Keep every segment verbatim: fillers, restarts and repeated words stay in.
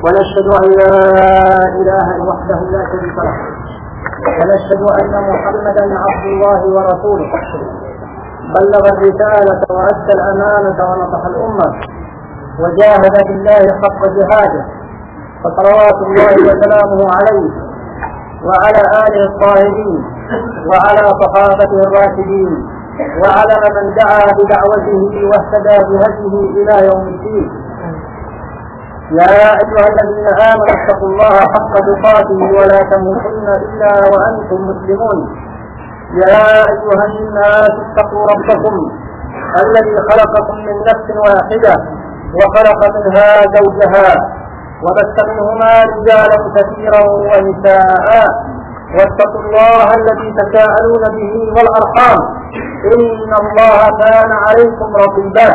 ونشهد أن لا إله إلا وحده لا شريك له، ونشهد أن محمدا عبد الله ورسوله، بلغ الرسالة وأدى الأمانة ونصح الأمة وجاهد بالله حق جهاده، فصلوات الله وسلامه عليه وعلى آله الطاهرين وعلى صحابته الراشدين وعلى من دعا بدعوته واهتدى بهديه إلى يوم الدين. يا أيها الذين آمنوا اتقوا الله حق تقاته ولا تموتن إلا وأنتم مسلمون. يا أيها الناس اتقوا ربكم الذي خلقكم من نفس واحدة وخلق منها زوجها وبث منهما رجالا كثيرا ونساء، واتقوا الله الذي تساءلون به والأرحام إن الله كان عليكم رقيبا.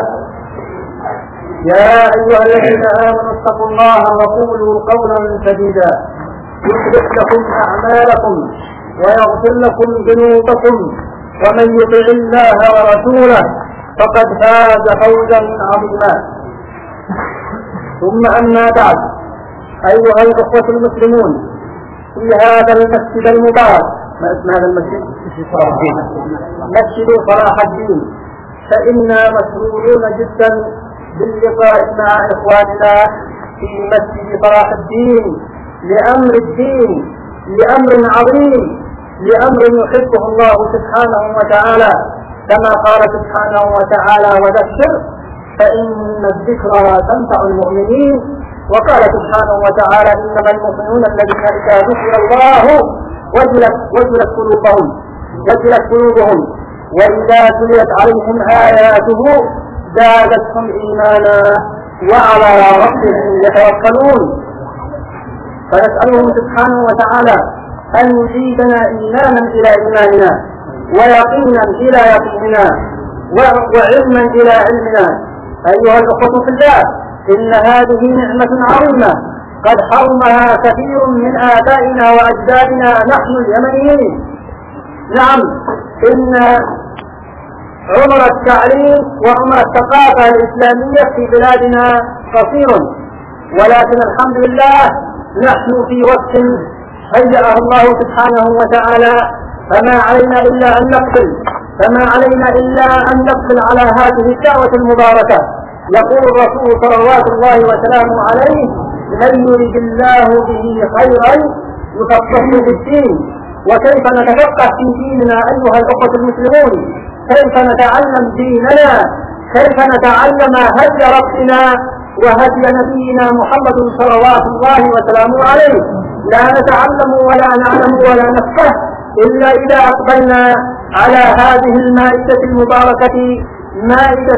يا أيها الذين آمنوا اتقوا الله وقولوا قولا سديدا يصلح لكم أعمالكم ويغفر لكم ذنوبكم، ومن يطع الله ورسوله فقد فاز فوزا عظيما. ثم أما بعد، أيها الأخوة المسلمون، في هذا المسجد المبارك، ما اسم هذا المسجد؟ مسجد صلاح الدين، فإنا مسرورون جدا باللقاء مع إخواننا في مسجد صلاح الدين لأمر الدين، لأمر عظيم، لأمر يحبه الله سبحانه وتعالى، كما قال سبحانه وتعالى: وذكر فإن الذكرى تنفع المؤمنين. وقال سبحانه وتعالى: إنما المؤمنون الذين إذا ذكر الله وجلت وجلت قلوبهم وجلت قلوبهم وإذا تليت عليهم آياته زادتهم إيمانا وعلى ربهم يتوكلون. فنسأله سبحانه وتعالى أن يزيدنا إيمانا إلى إيماننا، ويقينا إلى يقيننا، وعلما إلى علمنا. أيها الأخوة في الله، إن هذه نعمة عظيمة قد حرمها كثير من آبائنا وأجدادنا نحن اليمنيين. نعم، إن عمر التعليم وعمر الثقافة الإسلامية في بلادنا قصير، ولكن الحمد لله نحن في وقت هيأه الله سبحانه وتعالى، فما علينا إلا أن نقبل فما علينا إلا أن نقبل على هذه الدعوة المباركة. يقول الرسول صلوات الله وسلامه عليه: من يريد الله به خيرا يفقهه في الدين. وكيف نتفقه في ديننا أيها الأخوة المسلمون؟ كيف نتعلم ديننا؟ كيف نتعلم هدي ربنا وهدي نبينا محمد صلوات الله وسلامه عليه؟ لا نتعلم ولا نعلم ولا نفقه إلا إذا أقبلنا على هذه المائدة المباركة، مائدة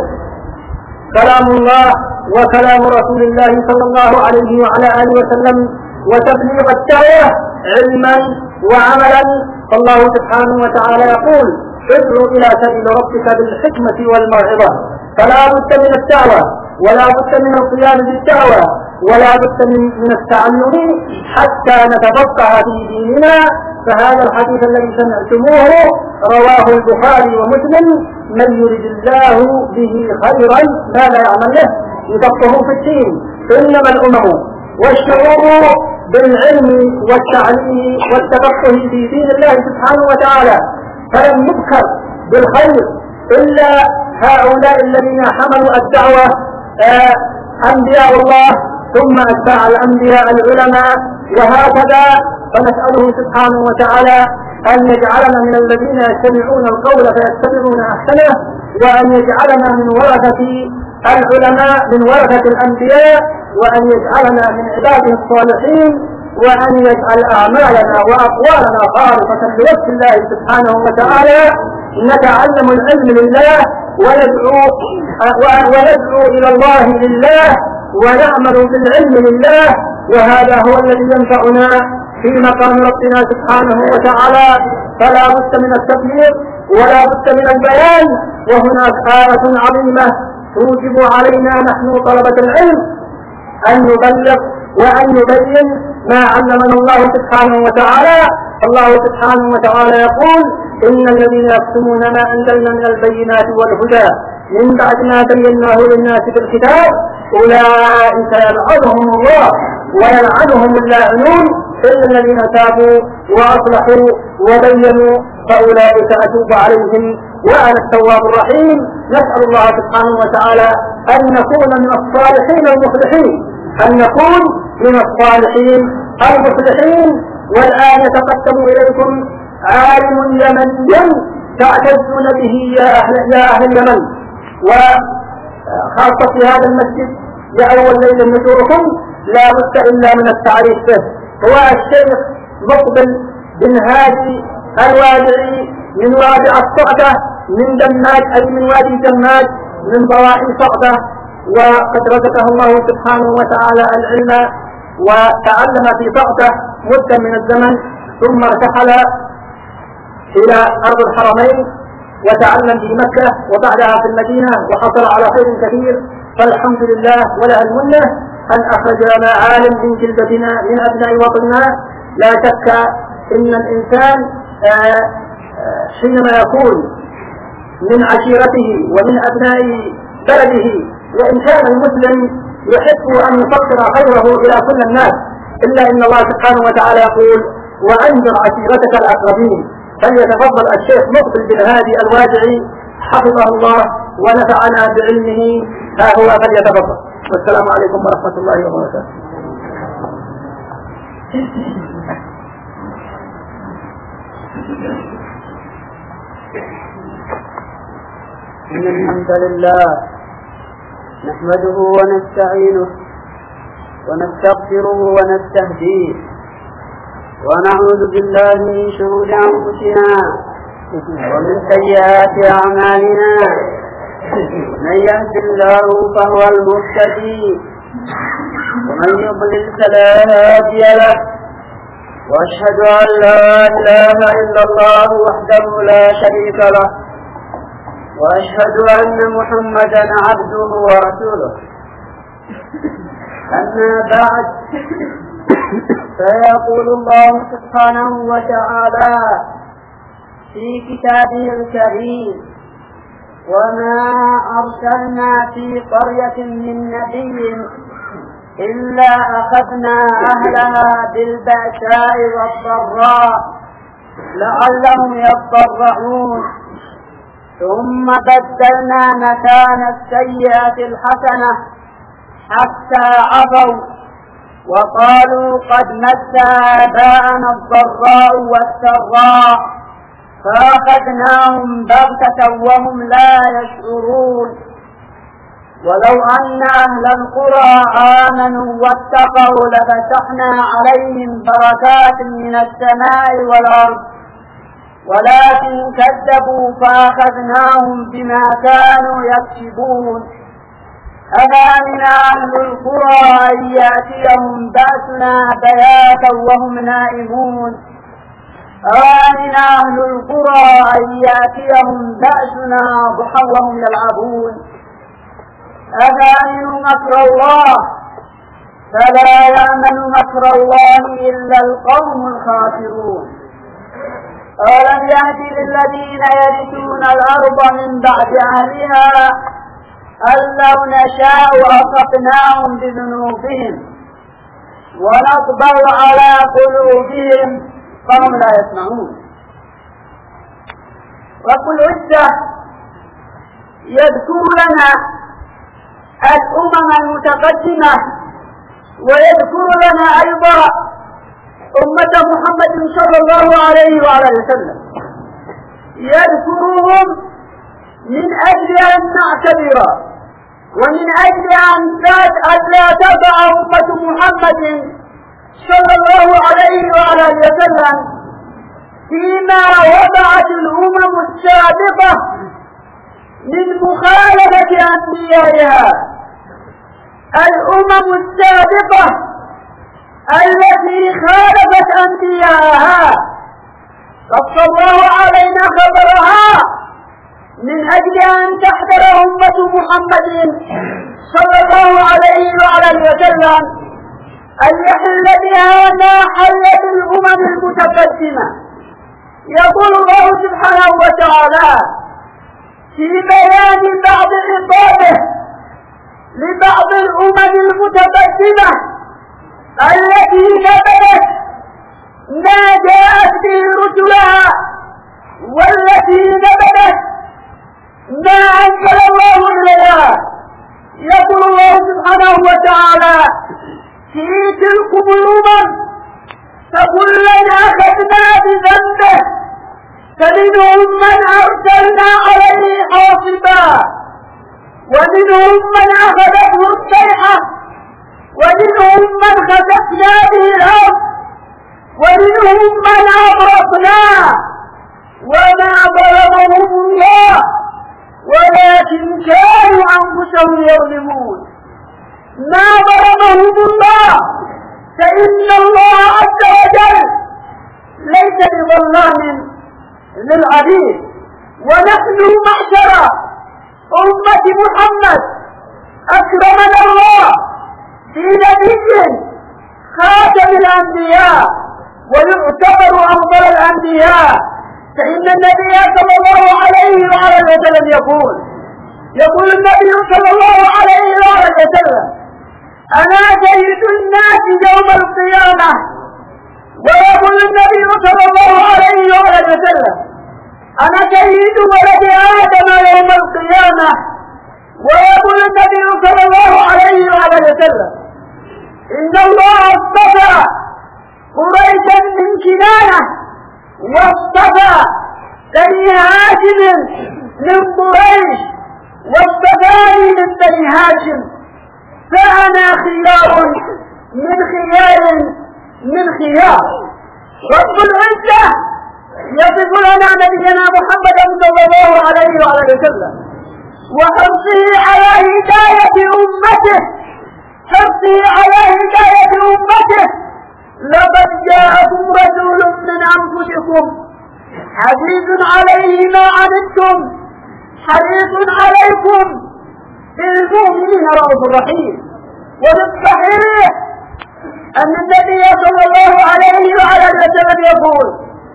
كلام الله وكلام رسول الله صلى الله عليه وعلى آله وسلم، وتبليغ الدعوة علما وعملا. فالله سبحانه وتعالى يقول: ادعو إلى سبيل ربك بالحكمة والموعظة. فلا بد من الدعوة، ولا بد من القيام بالدعوة، ولا بد من التعلم حتى نتفقه في ديننا. فهذا الحديث الذي سمعتموه رواه البخاري ومسلم: من يريد الله به خيرا ما لا يعمل له يفقهه في الدين. إنما الأمم والشعوب بالعلم والتعليم والتفقه في دين الله سبحانه وتعالى، فلم يذكر بالخير إلا هؤلاء الذين حملوا الدعوة، آه أنبياء الله ثم أتباع الأنبياء العلماء، وهكذا. فنسأله سبحانه وتعالى أن يجعلنا من الذين يستمعون القول فيتبعون أحسنه، وأن يجعلنا من ورثة العلماء من ورثة الأنبياء، وأن يجعلنا من عباده الصالحين، وأن يجعل أعمالنا وأقوالنا خالصة لوجه الله سبحانه وتعالى. نتعلم العلم لله وندعو وندعو إلى الله لله ونعمل بالعلم لله، وهذا هو الذي ينفعنا في مقام ربنا سبحانه وتعالى. فلا بد من التبليغ ولا بد من البيان. وهناك آية عظيمة توجب علينا نحن طلبة العلم أن نبلغ وأن نبين ما علمنا الله سبحانه وتعالى. الله سبحانه وتعالى يقول: إن الذين يكتمون ما أنزلنا من البينات والهدى من بعد ما بيناه للناس في الكتاب أولئك يلعنهم الله ويلعنهم اللاعنون إلا الذين تابوا وأصلحوا وبينوا فأولئك أتوب عليهم وأنا التواب الرحيم. نسأل الله سبحانه وتعالى أن نكون من الصالحين المصلحين، أن نكون من الصالحين المصلحين. والآن يتقدم إليكم عالم يمني تعتزون به يا أهل, يا أهل اليمن، وخاصة في هذا المسجد لأول ليلة نزوركم لا بد إلا من التعريف به. هو الشيخ مقبل بن هادي الوادعي من وادي الصعدة من دماج، أي من وادي دماج من ضواحي صعدة، وقد رزقه الله سبحانه وتعالى العلم وتعلم في صعدة مدة من الزمن، ثم ارتحل إلى أرض الحرمين وتعلم في مكة وبعدها في المدينة وحصل على خير كثير، فالحمد لله وله المنة أن أخرج لنا عالم من جلدتنا من أبناء وطننا. لا شك إن الإنسان حينما يكون من عشيرته ومن أبناء بلده، وإن كان المسلم يحب أن يفكر خيره إلى كل الناس، إلا إن الله سبحانه وتعالى يقول وأنذر عشيرتك الأقربين. فليتفضل الشيخ مقبل بن هادي الوادعي حفظه الله ونفعنا بعلمه، ها هو فليتفضل. والسلام عليكم ورحمة الله وبركاته. إن الحمد لله نحمده ونستعينه ونستغفره ونستهديه ونعوذ بالله من شرور أنفسنا ومن سيئات أعمالنا. من يهد الله فهو المهتدي ومن يضلل فلا هادي له. وأشهد أن لا إله إلا الله وحده لا شريك له، وأشهد أن محمدا عبده ورسوله. أما بعد، فيقول الله سبحانه وتعالى في كتابه الكريم: وما أرسلنا في قرية من نبي إلا أخذنا أهلها بالبأساء والضراء لعلهم يضرعون، ثم بدلنا مكان السيئة الحسنة حتى عفوا وقالوا قد مس آباءنا الضراء والسراء فأخذناهم بغتة وهم لا يشعرون. ولو أن أهل القرى آمنوا واتقوا لفتحنا عليهم بركات من السماء والأرض، ولكن كذبوا فأخذناهم بما كانوا يكسبون. أفأمن أهل القرى أن يأتيهم بأسنا بياتا وهم نائمون أفأمن أهل القرى أن يأتيهم بأسنا ضحى وهم يلعبون. أفأمنوا مكر الله فلا يأمن مكر الله إلا القوم الخاسرون. أولم يهد للذين يرثون الأرض من بعد أهلها أن لو نشاء أصبناهم بذنوبهم ونطبع على قلوبهم فهم لا يسمعون. رب العزة يذكر لنا الأمم المتقدمة ويذكر لنا أيضا أمة محمد صلى الله عليه وعلى وسلم، يذكرهم من أجل أن نعتبر ومن أجل أن لا تضع أمة محمد صلى الله عليه وعلى وسلم فيما وضعت الأمم السابقة من مخالفة أنبيائها. الأمم السابقة التي خالفت أنبياءها قص الله علينا خبرها من أجل أن تحذر أمة محمد صلى الله عليه وعلى وسلم أن يحل بها ما حلت الأمم المتقدمة. يقول الله سبحانه وتعالى في بيان بعض عقابه لبعض الأمم المتقدمة التي نبذت ما جاءت به رسلها، والتي نبذت ما أنزل الله إليها. يقول الله سبحانه وتعالى في تلكم الأمم فكلا أخذنا بذنبه فمنهم من أرسلنا عليه حاصبا ومنهم من أخذته الصيحة ومنهم من خسفنا به الأرض ومنهم من أغرقنا وما ظلمهم الله ولكن كانوا أنفسهم يظلمون. ما ظلمهم الله، فإن الله عز وجل ليس بظلام للعبيد. ونحن معشر أمة محمد أكرمنا الله بنبي خاتم الأنبياء ويعتبر أفضل الأنبياء، فإن النبي صلى الله عليه وعلى وسلم يقول يقول النبي صلى الله عليه وعلى وسلم: أنا سيد الناس يوم القيامة. ويقول النبي صلى الله عليه وعلى وسلم: أنا سيد ولد آدم يوم القيامة. ويقول النبي صلى الله عليه وعلى وسلم: إن الله اصطفى قريشا من كنانة واصطفى بني هاشم من قريش واصطفاني من بني هاشم، فأنا خيار من خيار من خيار. رب العزة يصف لنا نبينا محمد صلى الله عليه وعلى وسلم وحرصه على هداية أمته حرصه على هداية أمته: لقد جاءكم رسول من أنفسكم عزيز عليه ما عنتم حريص عليكم بالمؤمنين رؤوف رحيم. وفي الصحيح أن النبي صلى الله عليه وعلى وسلم يقول: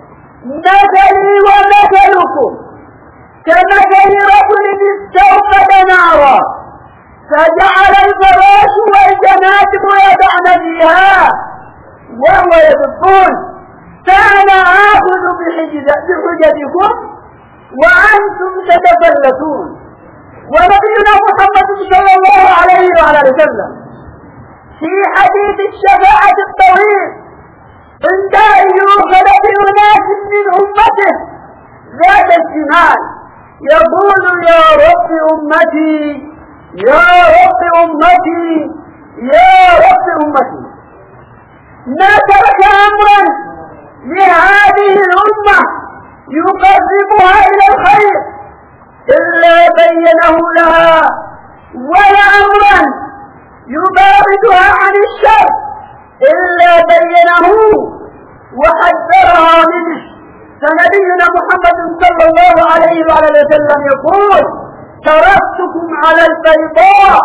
مثلي ومثلكم كمثل رجل استوقد نارا فجعل الفراش والجنادب يدعن فيها وهو يبصون، فأنا آخذ بحجتكم وأنتم تتفلتون. ونبينا محمد صلى الله عليه وعلى وسلم في حديث الشفاعة الطويل عند أن يؤخذ بأناس من أمته ذات الشمال يقول: يا رب أمتي يا رب أمتي يا رب أمتي. ما ترك أمرا لهذه الأمة يقربها إلى الخير إلا بينه لها، ولا أمرا يباعدها عن الشر إلا بينه وحذرها منه. فنبينا محمد صلى الله عليه وعلى وسلم يقول: تركتكم على البيضاء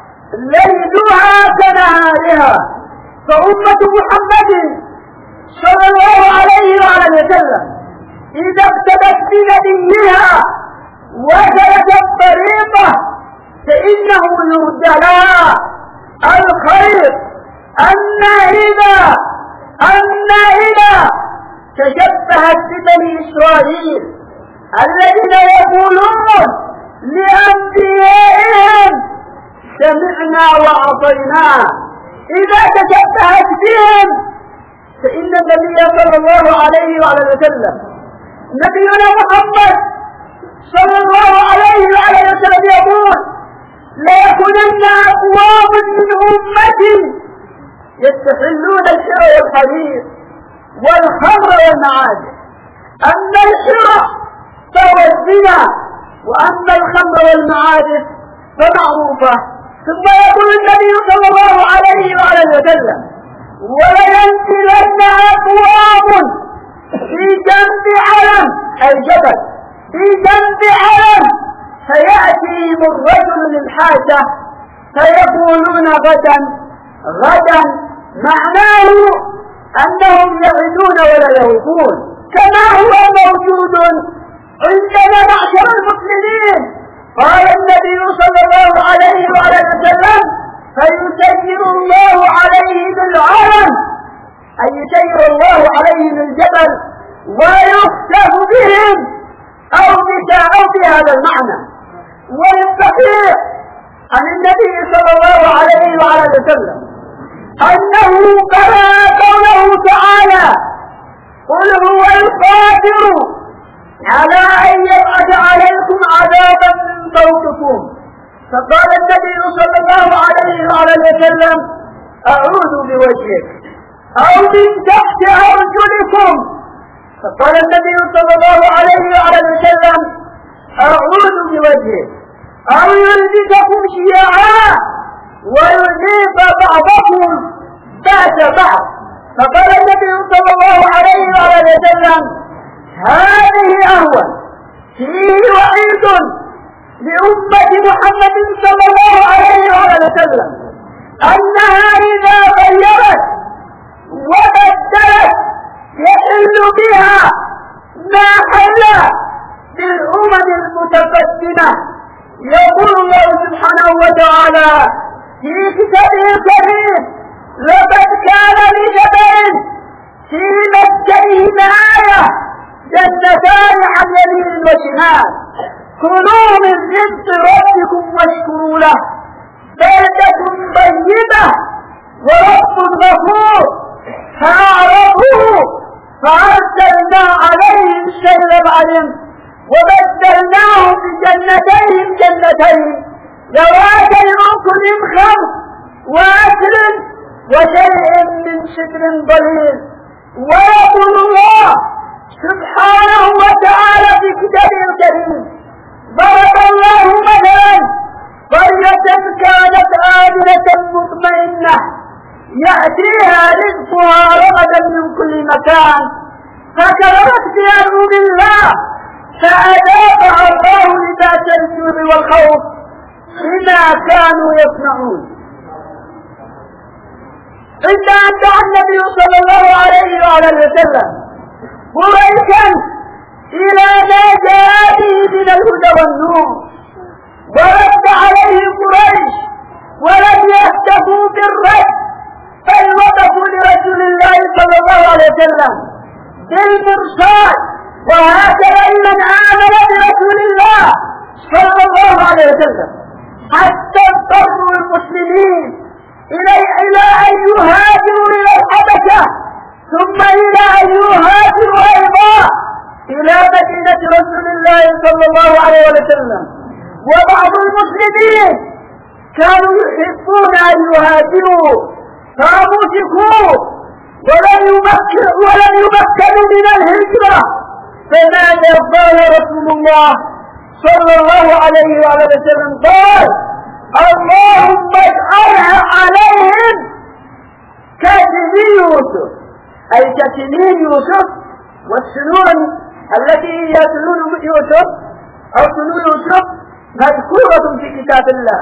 ليلها كنهارها. فأمة محمد صلى الله عليه وعلى وسلم إذا ابتدت بنبيها وجدت الطريقة فإنه يرجى لها الخير. أما إذا أما إذا تشبهت ببني إسرائيل الذين يقولون لأنبيائهم: سمعنا وعصينا، إذا تشبهت بهم فإن النبي صلى الله عليه وعلى وسلم نبينا محمد صلى الله عليه وعلى وسلم يقول: ليكونن أقوام من أمتي يستحلون الشر والحرير والخمر والمعازف. أما الشر فهو الزنا، وأما الخمر والمعازف فمعروفة. ثم يقول النبي صلى الله عليه وعلى وسلم: ولينزلن أقوام في جنب علم أي جبل في جنب علم فيأتيهم الرجل للحاجة فيقولون غدا غدا، معناه أنهم يعدون ولا يوفون، كما هو موجود عندنا معشر المسلمين. قال النبي صلى الله عليه وعلى وسلم: فيسير الله عليه بالعرب يسير الله عليهم الجبل ويخسف بهم أو أو بهذا المعنى. والصحيح عن النبي صلى الله عليه وعلى وسلم أنه قرأ قوله تعالى: قل هو القادر على أن يبعث عليكم عذابا من فوقكم. فقال النبي صلى الله عليه وعلى وسلم: أعوذ بوجهك، أو من تحت أرجلكم. فقال النبي صلى الله عليه وعلى وسلم: أعوذ بوجهك، أو يلبسكم شيعا ويذيب بعضكم بعد بعض. فقال النبي صلى الله عليه وعلى وسلم: هذه أهون. فيه وعيد لأمة محمد صلى الله عليه وعلى وسلم أنها إذا غيرت وبدلت يحل بها ما حل بالأمم المتقدمة. يقول الله سبحانه وتعالى في كتابه الكريم: لقد كان لسبع في مسكنهم آية، جنتان عن يمين وشمال، كلوا من رزق ربكم واشكروا له، بلدة طيبة ورب غفور. فأعرضوا فأرسلنا عليهم سيل العلم وبدلناهم بجنتين جنتين ذواتي أكل خمس وعسل وشيء من سدر ضليل. ويقول الله سبحانه وتعالى في كتابه الكريم: ضرب الله مثلا قرية كانت آمنة مطمئنة يأتيها رزقها رغدا من كل مكان، فكفرت بأنعم الله فأذاقها الله لباس الجوع والخوف بما كانوا يصنعون. عند أن دعا النبي صلى الله عليه وعلى وسلم قريشا إلى ما جاء به من الهدى والنور، ورد عليه قريش ولم يهتفوا بالرد، بل وقفوا لرسول الله صلى الله عليه وسلم بالمرصاد. وهكذا من آمن برسول الله صلى الله عليه وسلم حتى اضطروا المسلمين إلى إلى أن يهاجروا إلى الحبشة، ثم إلى أن يهاجروا أيضا إلى مدينة رسول الله صلى الله عليه وسلم. وبعض المسلمين كانوا يحبون أن يهاجروا فأمسكوا ولم يمكنوا ولم يمكنوا من الهجرة، فماذا قال رسول الله صلى الله عليه وسلم؟ قال: اللهم اجعلها عليهم كسنين يوسف، أي كسنين يوسف والسنون التي هي سنون يوسف أو سنون يوسف مذكورة في كتاب الله.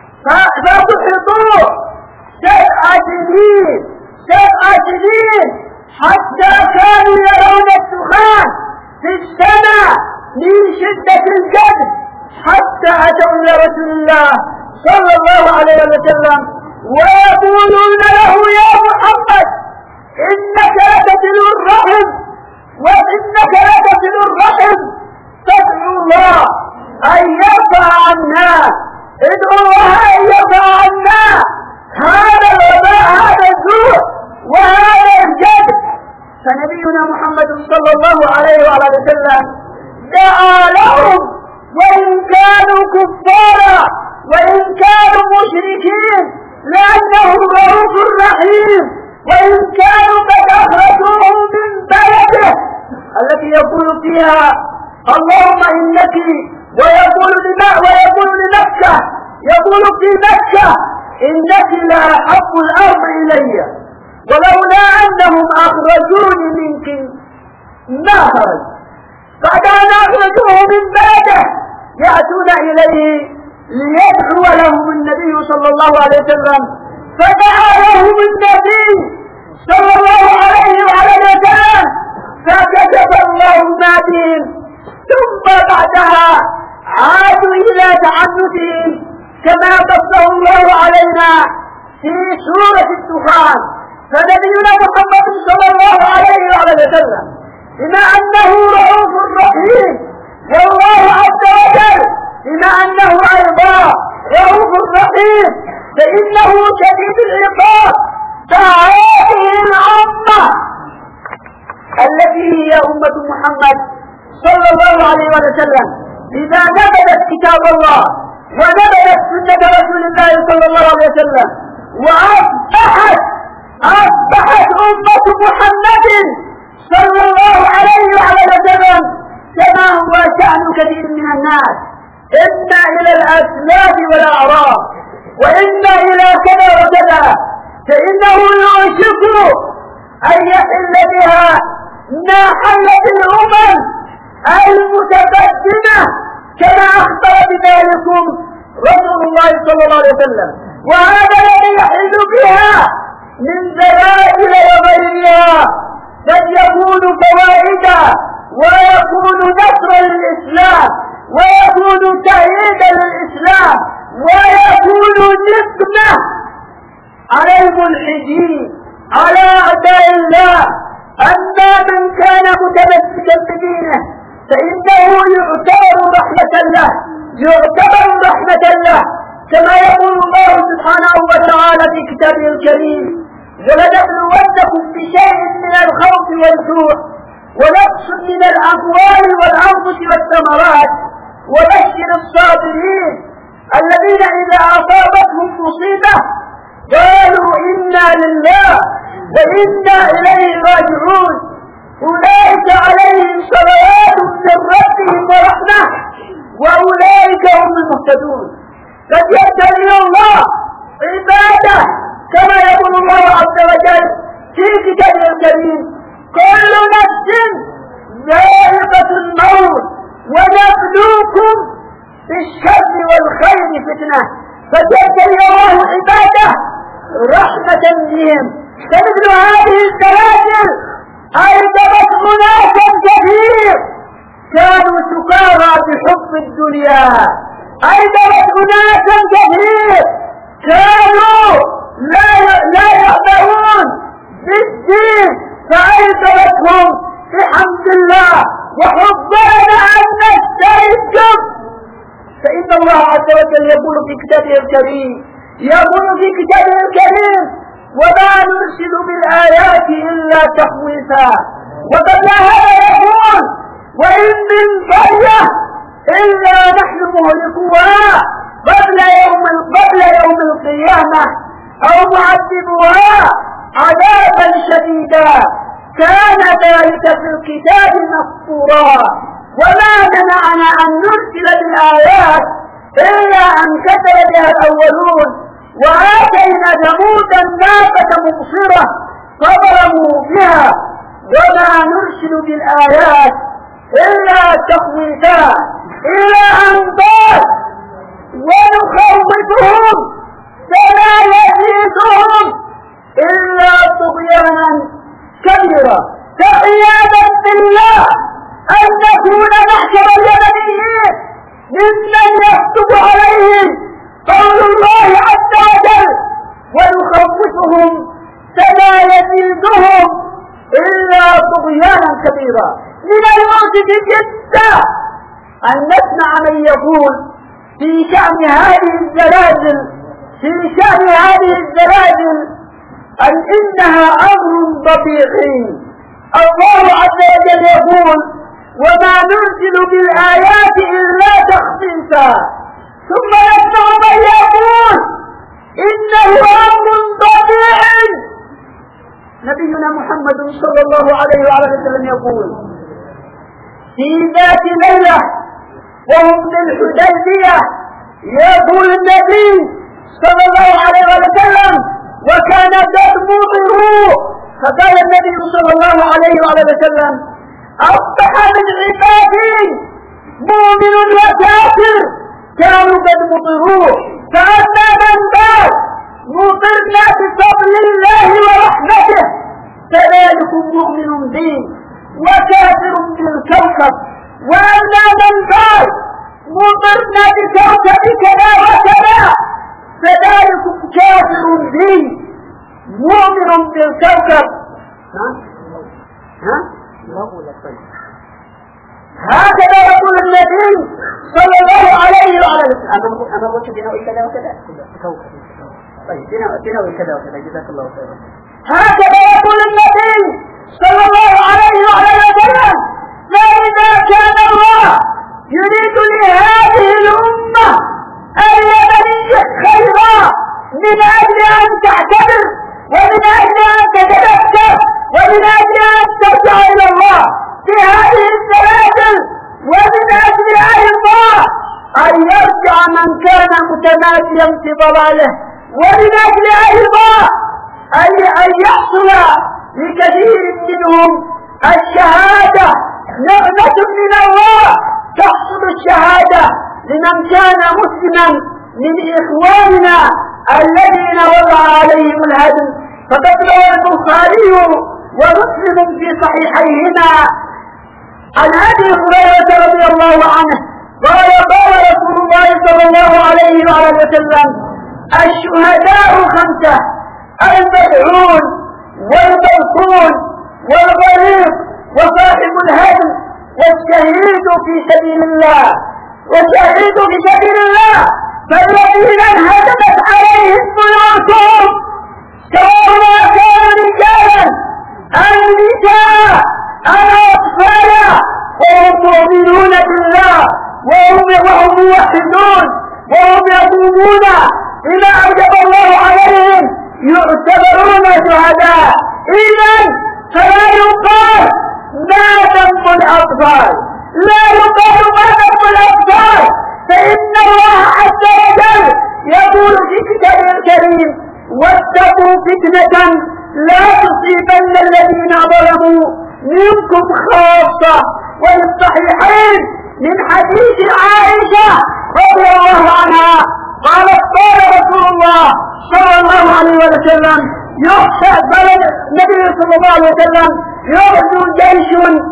فتحيطوا سبع سنين سبع سنين حتى كانوا يرون الدخان في السماء من شدة الجد، حتى أتوا إلى رسول الله صلى الله عليه وسلم ويقولون له: يا محمد، إنك لتصل الرحم وإنك لتصل الرحم، فادعو الله أن يرفع عنا، ادعو الله أن يرفع عنا هذا الوباء، هذا الجوع وهذا الجد. فنبينا محمد صلى الله عليه وسلم دعا لهم وإن كانوا كفارا وإن كانوا مشركين، لأنه رؤوف رحيم، وإن كانوا قد أخرجوه من بلده التي يقول فيها اللهم إنك، ويقول لما ويقول لمكة، يقول في مكة: إنك لا أحب الأرض إلي، ولولا أنهم أخرجوني منك ما خرج. بعد أن أخرجوه من بلده يأتون إليه ليدعو لهم النبي صلى الله عليه وسلم، فدعا لهم النبي صلى الله عليه وسلم فكشف الله ما بهم، ثم بعدها عادوا إلى تعنتهم كما قصه الله علينا في سورة الدخان. فنبينا محمد صلى الله عليه وسلم، بما أنه رؤوف رحيم، والله عز وجل بما أنه أيضا رؤوف رحيم فإنه شديد العقاب. فهذه الأمة التي هي أمة محمد صلى الله عليه وسلم إذا نبذت كتاب الله ونبذت سنة رسول الله صلى الله عليه وسلم وأصبحت أصبحت أمة محمد صلى الله عليه وسلم كما هو شأن كثير من الناس، إما إلى الأسلاف والأعراض وإما إلى كذا وكذا، فإنه يوشك أن يحل بها ما حلت الأمم المتقدمة كما أخبر بذلكم رسول الله صلى الله عليه وسلم. وهذا الذي يحل بها من دلائل وغيرها قد يكون فوائدا ويكون نصرا للإسلام ويكون تأييدا للإسلام ويكون نقمة على الملحدين على أعداء الله. أما من كان متمسكا بدينه فإنه يعتبر رحمة له يعتبر رحمة له كما يقول الله سبحانه وتعالى في كتابه الكريم: ولنبلونكم بشيء من الخوف والجوع ونقص من الأموال والأنفس والثمرات وبشر الصابرين الذين إذا أصابتهم مصيبة قالوا إنا لله وإنا إليه راجعون أولئك عليهم صلوات من ربهم ورحمة وأولئك هم المهتدون. قد يبتلي الله عباده كما يقول الله عز وجل في كتابه الكريم: كل نفس ذائقة الموت ونبلوكم بالشر والخير فتنة. فيبتلي الله عباده رحمة بهم. فمثل هذه الزلازل أيدبت أناسا كثير كانوا سكارى بحب الدنيا، أيدبت أناسا كثير كانوا لا لا يعبرون بالدين فأيدبتهم بحمد الله وحبنا أن نستيقظ. فإن الله عز وجل يقول في كتابه الكريم يقول في كتابه الكريم: وما نرسل بالآيات إلا تخويفا. وقبل هذا يقول: وإن من قرية إلا نحن مهلكوها قبل يوم قبل يوم القيامة أو معذبوها عذابا شديدا كان ذلك في الكتاب مسطورا. وما منعنا أن نرسل بالآيات إلا أن كفر بها الأولون وآتينا ثمود الناقة مبصرة فظلموا بها. وما نرسل بالآيات إلا تخويفا إلى أن قال: ونخوفهم فلا يزيدهم إلا طغيانا كبيرا. فعياذا بالله أن نكون محشر اليمنيين ممن يكتب عليهم قول الله عز وجل: ونخوفهم فلا يزيدهم إلا طغيانا كبيرا. من المؤسف جدا أن نسمع من يقول في شأن هذه الزلازل في شأن هذه الزلازل أن إنها أمر طبيعي. الله عز وجل يقول: وما نرسل بالآيات إلا تخفيفا. ثم نسمع من يقول إنه أمر طبيعي. نبينا محمد صلى الله عليه وسلم يقول في ذات ليلة وهم بالحديبية يقول النبي صلى الله عليه وسلم: وكان قد مطروا. فقال النبي صلى الله عليه وسلم: أصبح من عبادي مؤمن وكافر كانوا قد مطروا. فأما من قال مطرنا بفضل الله ورحمته فذلكم مؤمن بي وكافر بالكوكب. وأما من قال مطرنا بكوكب كذا وكذا فذلكم كافر بي مؤمن بالكوكب. ها؟ هكذا يقول النبي صلى الله عليه وعلى وسلم. أنا قلت بنوي كذا وكذا. طيب بنوي كذا وكذا جزاك الله خيرا. هكذا يقول النبي صلى الله عليه وعلى وسلم. فإذا كان الله يريد لهذه الأمة اليمنية خيرا من أجل أن تعتبر ومن أجل أن تتذكر ومن أجل أن ترجع إلى الله في هذه السلاسل ومن أجل أيضا أن يرجع من كان متماديا في ضلاله ومن أجل أيضا أن يحصل لكثير منهم الشهادة نعمة من الله تحصل الشهادة لمن كان مسلما من إخواننا الذين وضع عليهم الهدم. فقد روى البخاري ومسلم في صحيحيهما عن أبي هريرة رضي الله عنه قال قال رسول الله صلى الله عليه وآله وسلم: الشهداء خمسة: الملعون والملعون والغريق وصاحب الهدم والشهيد في سبيل الله. والشهيد في سبيل الله فالذين انهدمت عليهم بيوتهم سواء كانوا رجالا أم نساء أم أطفالا وهم مؤمنون بالله وهم وهم موحدون وهم يتوبون بما أوجب الله عليهم يعتبرون شهداء. إذن فلا يقال ما ذنب الأطفال، لا يقال ما ذنب الأطفال، فإن الله عز وجل يقول في كتابه الكريم: واتقوا فتنة لا تصيبن الذين ظلموا منكم خاصة. وفي الصحيحين من حديث عائشة رضي الله عنها قالت: قال رسول الله صلى الله عليه وسلم: يخشى بلد النبي صلى الله عليه وسلم يغزو جيش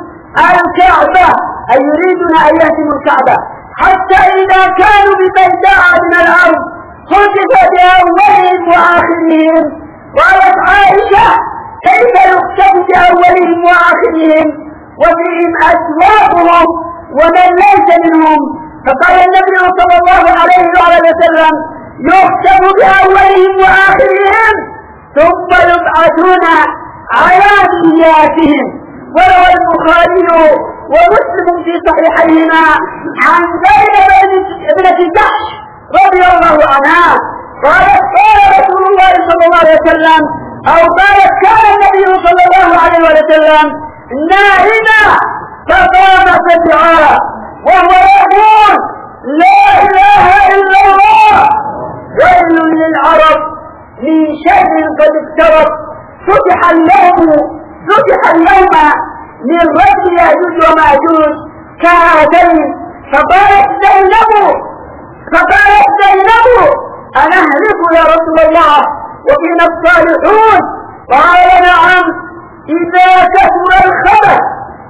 الكعبة، أي يريدون أن يهدموا الكعبة، حتى إذا كانوا ببيداء من الأرض خسف بأولهم وآخرهم. قالت عائشة: كيف يخسف بأولهم وآخرهم وفيهم أسواقهم ومن ليس منهم؟ فقال النبي صلى الله عليه وسلم: يخسف بأولهم وآخرهم ثم يبعثون على نياتهم. وروى البخاري ومسلم في صحيحيهما عن زينب ابنة جحش رضي الله عنها قالت: قال رسول الله صلى الله عليه وسلم، أو قالت: كان النبي صلى الله عليه وسلم نائما فقام فدعا وهو يقول: لا إله إلا الله، ويل للعرب من شر قد اقترب، فتح اليوم فتح اليوم من رجل يأجوج ومأجوج كهاتين. فقالت زينب فقالت زينب: أنهلك يا رسول الله وفينا الصالحون؟ قال: نعم إذا كثر الخبث.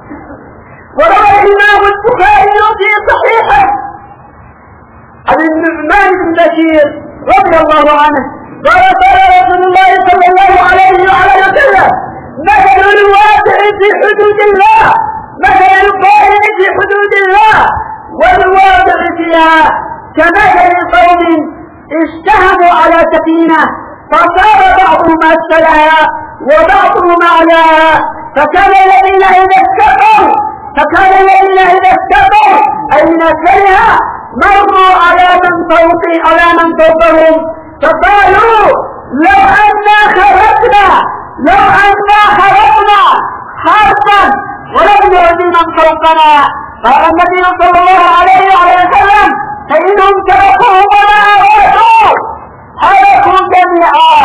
وروى الإمام البخاري في صحيحه عن النعمان بن بشير رضي الله عنه قال: قال رسول الله صلى الله عليه وسلم: مثل الواقع في حدود الله مثل القائم في حدود الله والواقع فيها كمثل قوم اشتهموا على سفينة فصار بعضهم أسفلها وبعضهم أعلاها، فكان الذين إذا اتقوا فكان الذين إذا اتقوا أي من أسفلها مروا على من فوق على من فوقهم فقالوا: لو أنا خرجنا لو أنا خرجنا حربا ولم نؤذي من فوقنا. قال النبي صلى الله عليه وسلم: فإنهم تركوهم وما أرادوا هلكوا جميعا،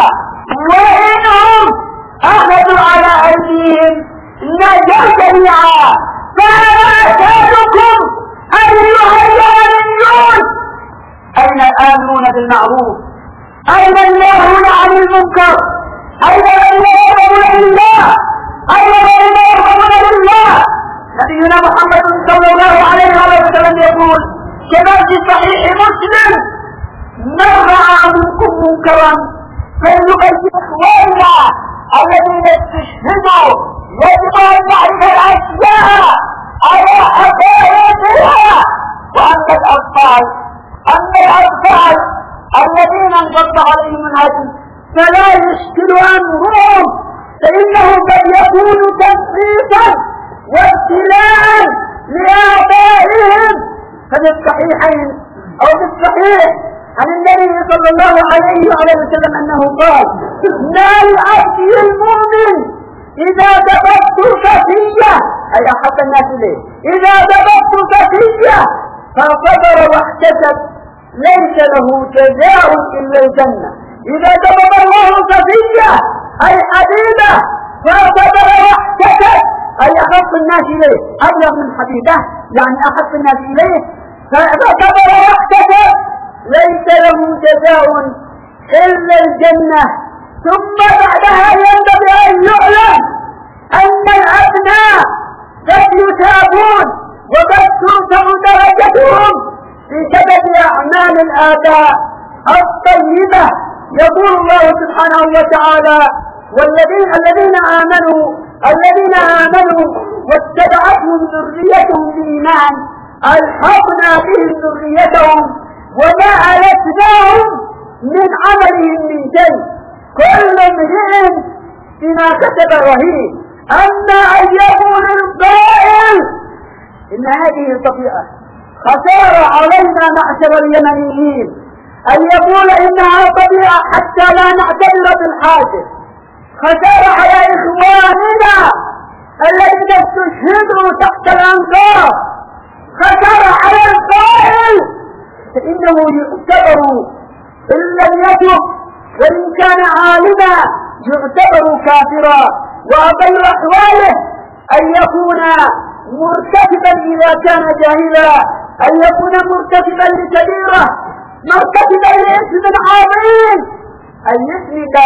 وإنهم أخذوا على أيديهم نجوا جميعا. فأنا أسألكم أيها اليمنيون: أين الآمرون بالمعروف؟ أين الناهون عن المنكر؟ أين الذين يؤمنون بالله؟ أين الذين يؤمنون بالله؟ نبينا محمد صلى الله عليه وسلم يقول كما في صحيح مسلم: من رأى منكم منكرا فليغير إخواننا الذين استشهدوا، يجب أن نعرف فإنه قد يكون تثبيتا وابتلاء لآبائهم. ففي الصحيحين أو في الصحيح عن النبي صلى الله عليه وعلى وسلم أنه قال: ما لعبد المؤمن إذا دبت كفية، أي أحب الناس إليه، إذا دبت كفية فصبر واحتسب ليس له جزاء إلا الجنة. إذا دبت الله كفية أي حبيبة فصبر واحتسب أي أحب الناس إليه، أبلغ من حبيبه يعني أحب الناس إليه، فصبر واحتسب ليس له جزاء إلا الجنة. ثم بعدها ينبغي أن يعلم أن الأبناء قد يثابون وقد ترفع درجتهم بسبب أعمال الآباء الطيبة. يقول الله سبحانه وتعالى: والذين الذين آمنوا الذين آمنوا واتبعتهم ذريتهم بإيمان ألحقنا بهم ذريتهم وما ألتناهم من عملهم من شيء كل امرئ بما كسب رهين. أما أن يقول القائل إن هذه الطبيعة خسارة علينا معشر اليمنيين، أن يقول إنها طبيعة حتى لا نعتبر بالحاجة، خسارة على إخواننا الذين استشهدوا تحت الأنقاض، خسارة على القائل، فإنه يعتبر إن لم يتب وإن كان عالما يعتبر كافرا. وأقل أحواله أن يكون مرتكبا إذا كان جاهلا، أن يكون مرتكبا لكبيرة، مرتكبا لإثم عظيم، أن يسند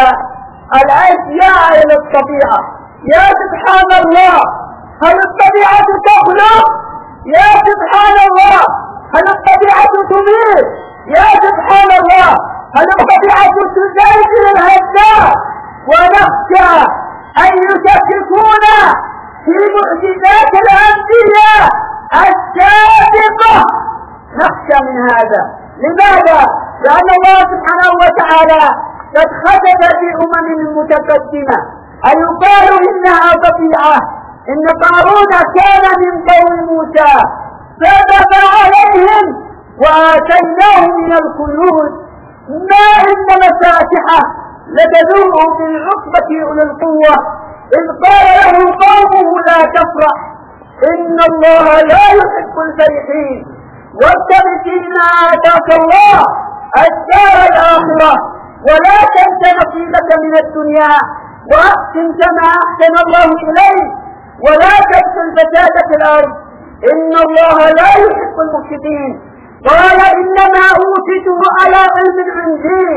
الأشياء إلى الطبيعة. يا سبحان الله، هل الطبيعة تخلق؟ يا سبحان الله، هل الطبيعة تميت؟ يا سبحان الله، هل الطبيعة تزلزل الهداء؟ ونخشى أن يشككون في معجزات الأنبياء السابقة، نخشى من هذا. لماذا؟ لأن الله سبحانه وتعالى قد خسف بأمم متقدمة أيقال إنها طبيعة. إن قارون كان من قوم موسى فبغى عليهم وآتيناه من الكنوز ما إن مفاتحه لتنوء بالعصبة أولي القوة إذ قال له قومه لا تفرح إن الله لا يحب الفرحين وابتغ فيما آتاك الله الدار الآخرة ولا تنس نصيبك من الدنيا وأحسن كما أحسن الله إليك ولا تبغ الفساد في الأرض إن الله لا يحب المفسدين. قال إنما أوتيته على علم عندي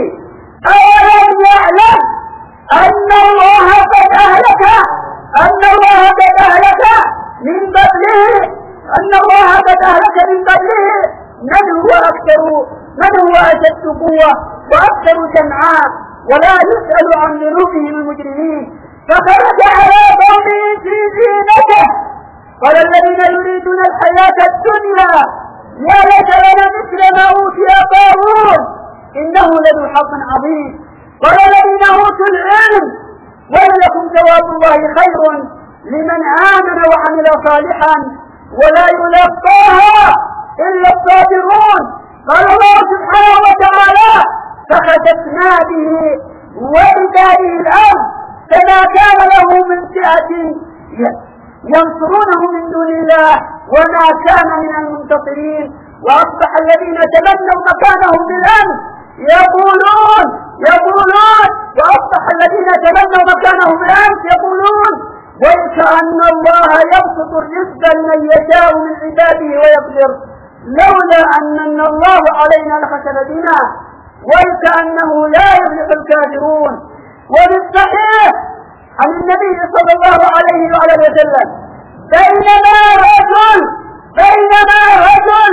أولم يعلم أن الله قد أهلك أن الله قد أهلك من قبله أن الله قد أهلك من قبله من هو أكثر من هو أشد قوة وأكثر جمعا ولا يسأل عن ذنوبهم المجرمين. فخرج على قومه في زينته قال الذين يريدون الحياة الدنيا يا ليت لنا مثل ما أوتي قارون إنه لذو حظ عظيم. قال الذين أوتوا العلم ولكم ثواب الله خير لمن آمن وعمل صالحا ولا يلقاها إلا الصابرون. قال الله سبحانه وتعالى فخسفنا به وبداره الأرض فما كان له من فئة ينصرونه من دون الله وما كان من المنتصرين. وأصبح الذين تمنوا مكانه بالأمس يقولون يقولون وأصبح الذين تمنوا مكانه بالأمس يقولون وكأن الله يبسط الرزق لمن يشاء من عباده ويقدر لولا أن الله علينا لخسف بنا وكأنه لا يفلح الكافرون. وبالصحيح عن النبي صلى الله عليه وعلى وسلم بينما رجل بينما رجل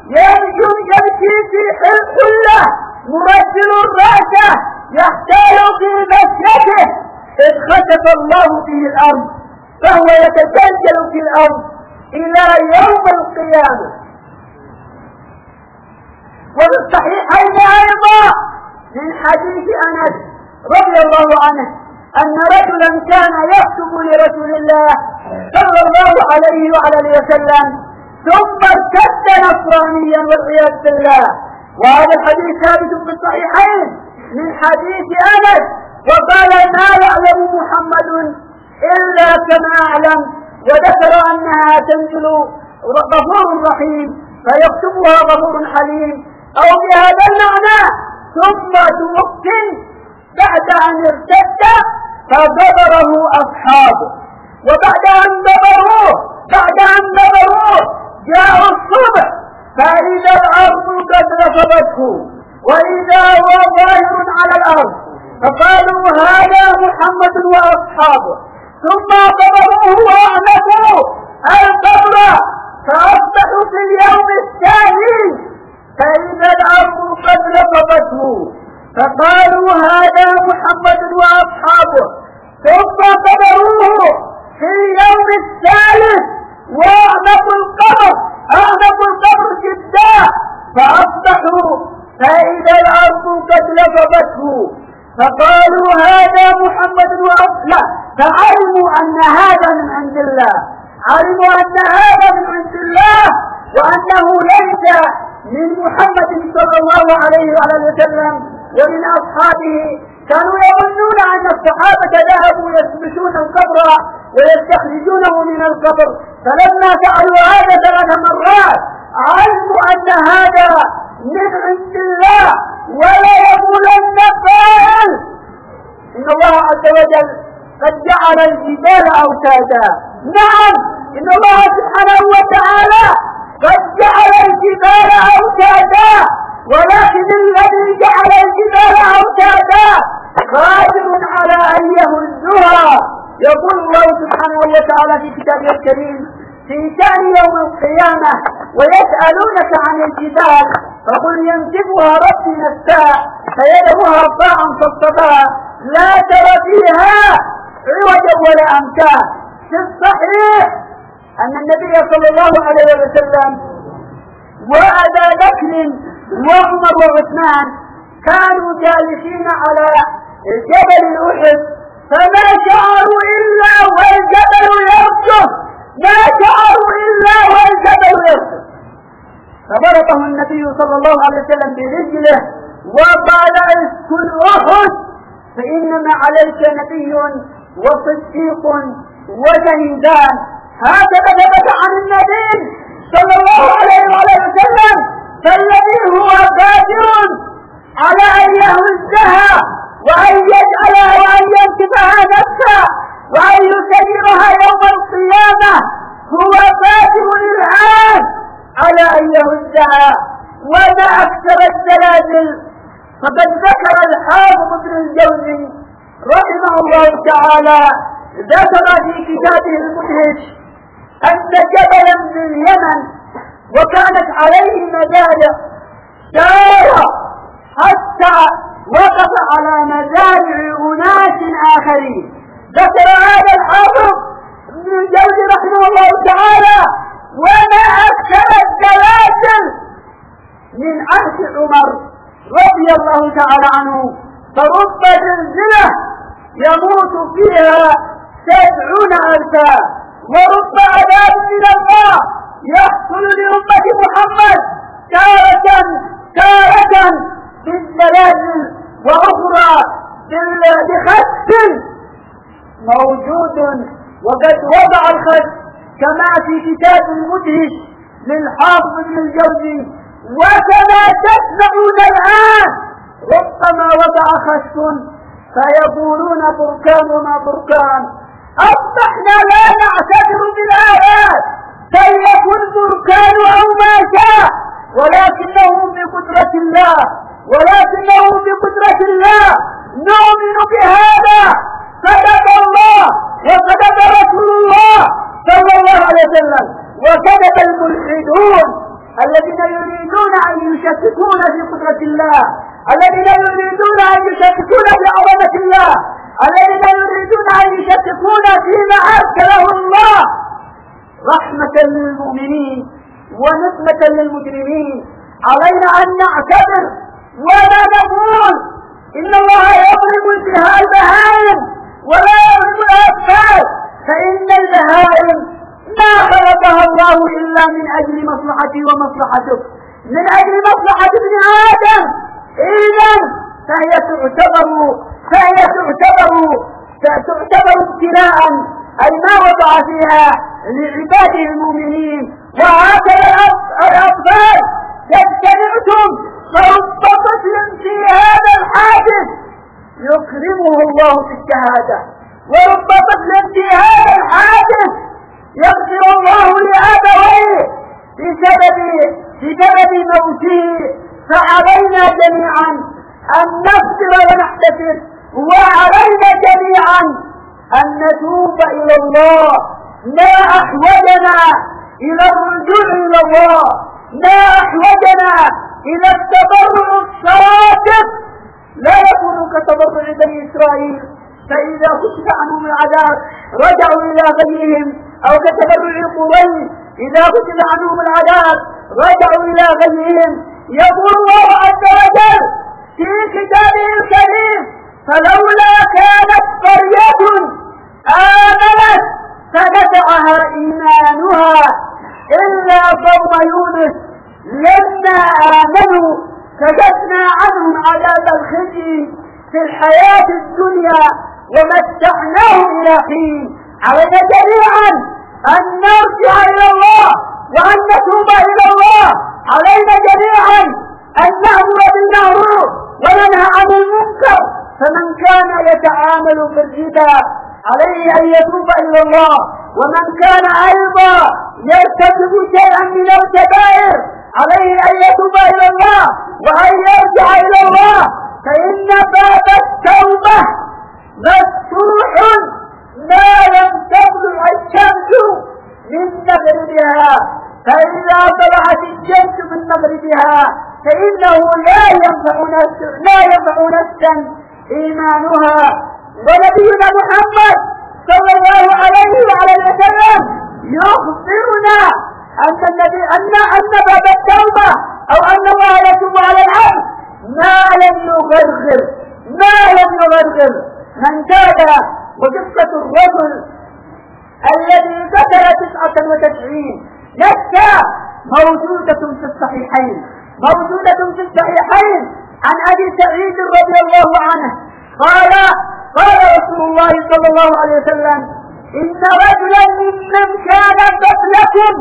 يمشي في حلة مرجل الرأس يحتال في مشيته إذ خسف الله به الأرض فهو يتسلسل في الأرض إلى يوم القيامة. وبالصحيحين أيضا من حديث أنس رضي الله عنه أن رجلا كان يكتب لرسول الله صلى الله عليه وعلى اله وسلم ثم ارتد نصرانيا والعياذ بالله. وهذا الحديث ثابت في الصحيحين من حديث أنس، وقال ما يعلم محمد إلا كما أعلم، وذكر أنها تنزل غفور رحيم فيكتبها غفور حليم، أو بهذا المعنى. ثم توفي بعد أن ارتد فغبره أصحابه، وبعد أن غبروه بعد أن غبروه جاءوا الصبح فإذا الأرض قد رفضته وإذا هو ظاهر على الأرض، فقالوا هذا محمد وأصحابه. ثم غبروه وأعنفوا القبر فأصبحوا في اليوم الثاني فإذا الأرض قد رفضته، فقالوا هذا محمد وأصحابه. ثم قبروه في اليوم الثالث وأعنفوا القبر أعنفوا القبر جدا فأصبحوا فإذا الأرض قد لفظته، فقالوا هذا محمد وأصحابه. فعلموا أن هذا من عند الله، علموا أن هذا من عند الله وأنه ليس من محمد صلى الله عليه وعلى وسلم ومن أصحابه. كانوا يظنون أن الصحابة ذهبوا يثبتون القبر ويستخرجونه من القبر، فلما فعلوا هذا ثلاث مرات علموا أن هذا من عند الله. ولا يقولن قائل إن الله عز وجل قد جعل الجبال أوتادا. نعم، إن الله سبحانه وتعالى قد جعل الجبال أوتادا، ولكن الذي جعل الجبال أوتادا قادر على أن يهزها. يقول الله سبحانه وتعالى في كتابه الكريم في شأن يوم القيامة ويسألونك عن الجبال فقل ينسفها ربي نسفا فيذرها صاعا صفصفا لا ترى فيها عوجا ولا أمتا. في الصحيح أن النبي صلى الله عليه وسلم وأبا بكر وعمر وعثمان كانوا جالسين على جبل أحد، فما شعروا إلا والجبل يرجف، ما شعروا إلا والجبل يرجف. فضربه النبي صلى الله عليه وسلم برجله وقال اسكن أحد فإنما عليك نبي وصديق وشهيدان. هكذا ثبت عن النبي صلى الله عليه وسلم، فالذي هو قادر على أن يهزها وأن يجعلها وأن ينكبها نفسها وأن يسيرها يوم القيامة هو قادر الآن على أن يهزها. وما أكثر الزلازل، فقد ذكر الحافظ ابن الجوزي رحمه الله تعالى ذكر في كتابه المدهش أن جبلا من اليمن وكانت عليه مجارع سار حتى وقف على مزارع أناس آخرين. ذكر هذا الحافظ ابن الجوزي رحمه الله تعالى وما أكثر الزلازل من عهد عمر رضي الله تعالى عنه، فرب زلزلة يموت فيها سبعون ألفا، ورب عذاب من الله يحصل لأمة محمد تارة تارة بالزلازل وأخرى بخس موجود. وقد وضع الخس كما في كتاب المدهش للحافظ ابن الجوزي، وكما تسمعون الآن ربما وضع خس فيقولون بركان وما بركان. أصبحنا لا نعتبر بالآيات فليكن بركان أو ما شاء، ولكنه بقدرة الله ولكنه بقدرة الله نؤمن بهذا. صدق الله وصدق رسول الله صلى الله عليه وسلم، وكذب الملحدون الذين يريدون أن يشككون في قدرة الله، الذين يريدون أن يشككون في عظمة الله، الذين يريدون أن يشككون فيما أرسله الله رحمة للمؤمنين ونقمة للمجرمين. علينا أن نعتبر ولا نقول إن الله يضرب انتهاء البهائم إلا من أجل مصلحتي ومصلحتك، من أجل مصلحة ابن آدم. إذا فهي تعتبر فهي تعتبر تعتبر ابتلاء، أي ما وضع فيها لعباده المؤمنين. وهكذا الأطفال تجتمعتم فرب طفل في هذا الحادث يكرمه الله في الشهادة، ورب طفل في هذا الحادث يغفر الله لأبويه بسبب بسبب موته. فعلينا جميعا أن نصبر ونحتسب، وعلينا جميعا أن نتوب إلى الله. ما أحوجنا إلى الرجوع إلى الله، ما أحوجنا إلى التضرع الصادق، لا يكون كتضرع بني إسرائيل فإذا كشف عنهم العذاب رجعوا إلى غيهم، أو كتضرع قريش إذا كشف عنهم العذاب رجعوا إلى غيهم. يقول الله عز وجل في كتابه الكريم: فلولا كانت قرية آمنت فنفعها إيمانها إلا قوم يونس لما آمنوا كشفنا عنهم عذاب الخزي في الحياة الدنيا ومتعناهم إلى حين. علينا جميعا أن نرجع إلى الله وأن نتوب إلى الله. علينا جميعا أن نأمر بالمعروف وننهى عن المنكر. فمن كان يتعامل بالربا عليه أن يتوب إلى الله، ومن كان أيضا يرتكب شيئا من الكبائر عليه أن يتوب إلى الله وأن يرجع إلى الله، فإن باب التوبة مفتوح ما لم تطلع الشمس من مغربها. فإذا طلعت الشمس من مغربها فإنه لا ينفع نفسا لا ينفع نفسا إيمانها. ونبينا محمد صلى الله عليه وعلى وسلم يخبرنا أن النبي أن أن باب التوبة أو أن الله يتوب على العبد ما لم يغرغر ما لم يغرغر من تاب. وقصة الرجل الذي قتل تسعة وتسعين نفسا موجودة في الصحيحين موجودة في الصحيحين عن أبي سعيد رضي الله عنه قال قال رسول الله صلى الله عليه وسلم: إن رجلا ممن كان قبلكم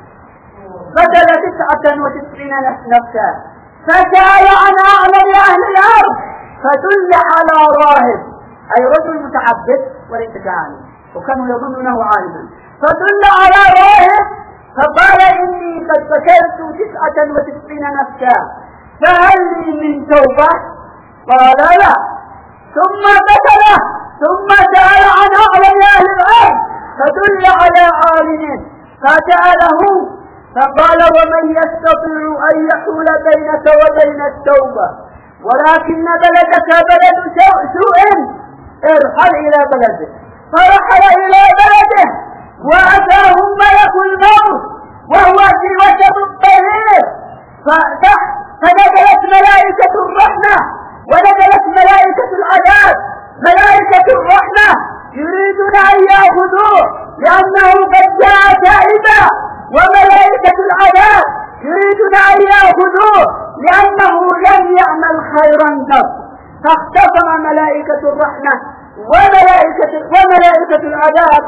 قتل تسعة وتسعين نفسا فسأل عن أعلم أهل الأرض فدل على راهب، أي رجل متعبد وليس كعالم وكانوا يظنونه عالما، فدل على راهب فقال: إني قد قتلت تسعة وتسعين نفسا فهل لي من توبة؟ قال: لا. ثم قتله ثم سأل عن أعلم أهل الأرض فدل على عالم فسأله فقال: ومن يستطيع أن يحول بينك وبين التوبة ولكن بلدك بلد سوء ارحل إلى بلده. فرحل إلى بلده وأتاه ملك الموت وهو في وسط الطريق فنزلت ملائكة الرحمة ونزلت ملائكة العذاب. ملائكة الرحمة يريدون أن يأخذوه لأنه قد جاء تائبا، وملائكة العذاب يريدون أن يأخذوه لأنه لم يعمل خيرا قط. فاختصم ملائكة الرحمة وملائكة وملائكة العذاب،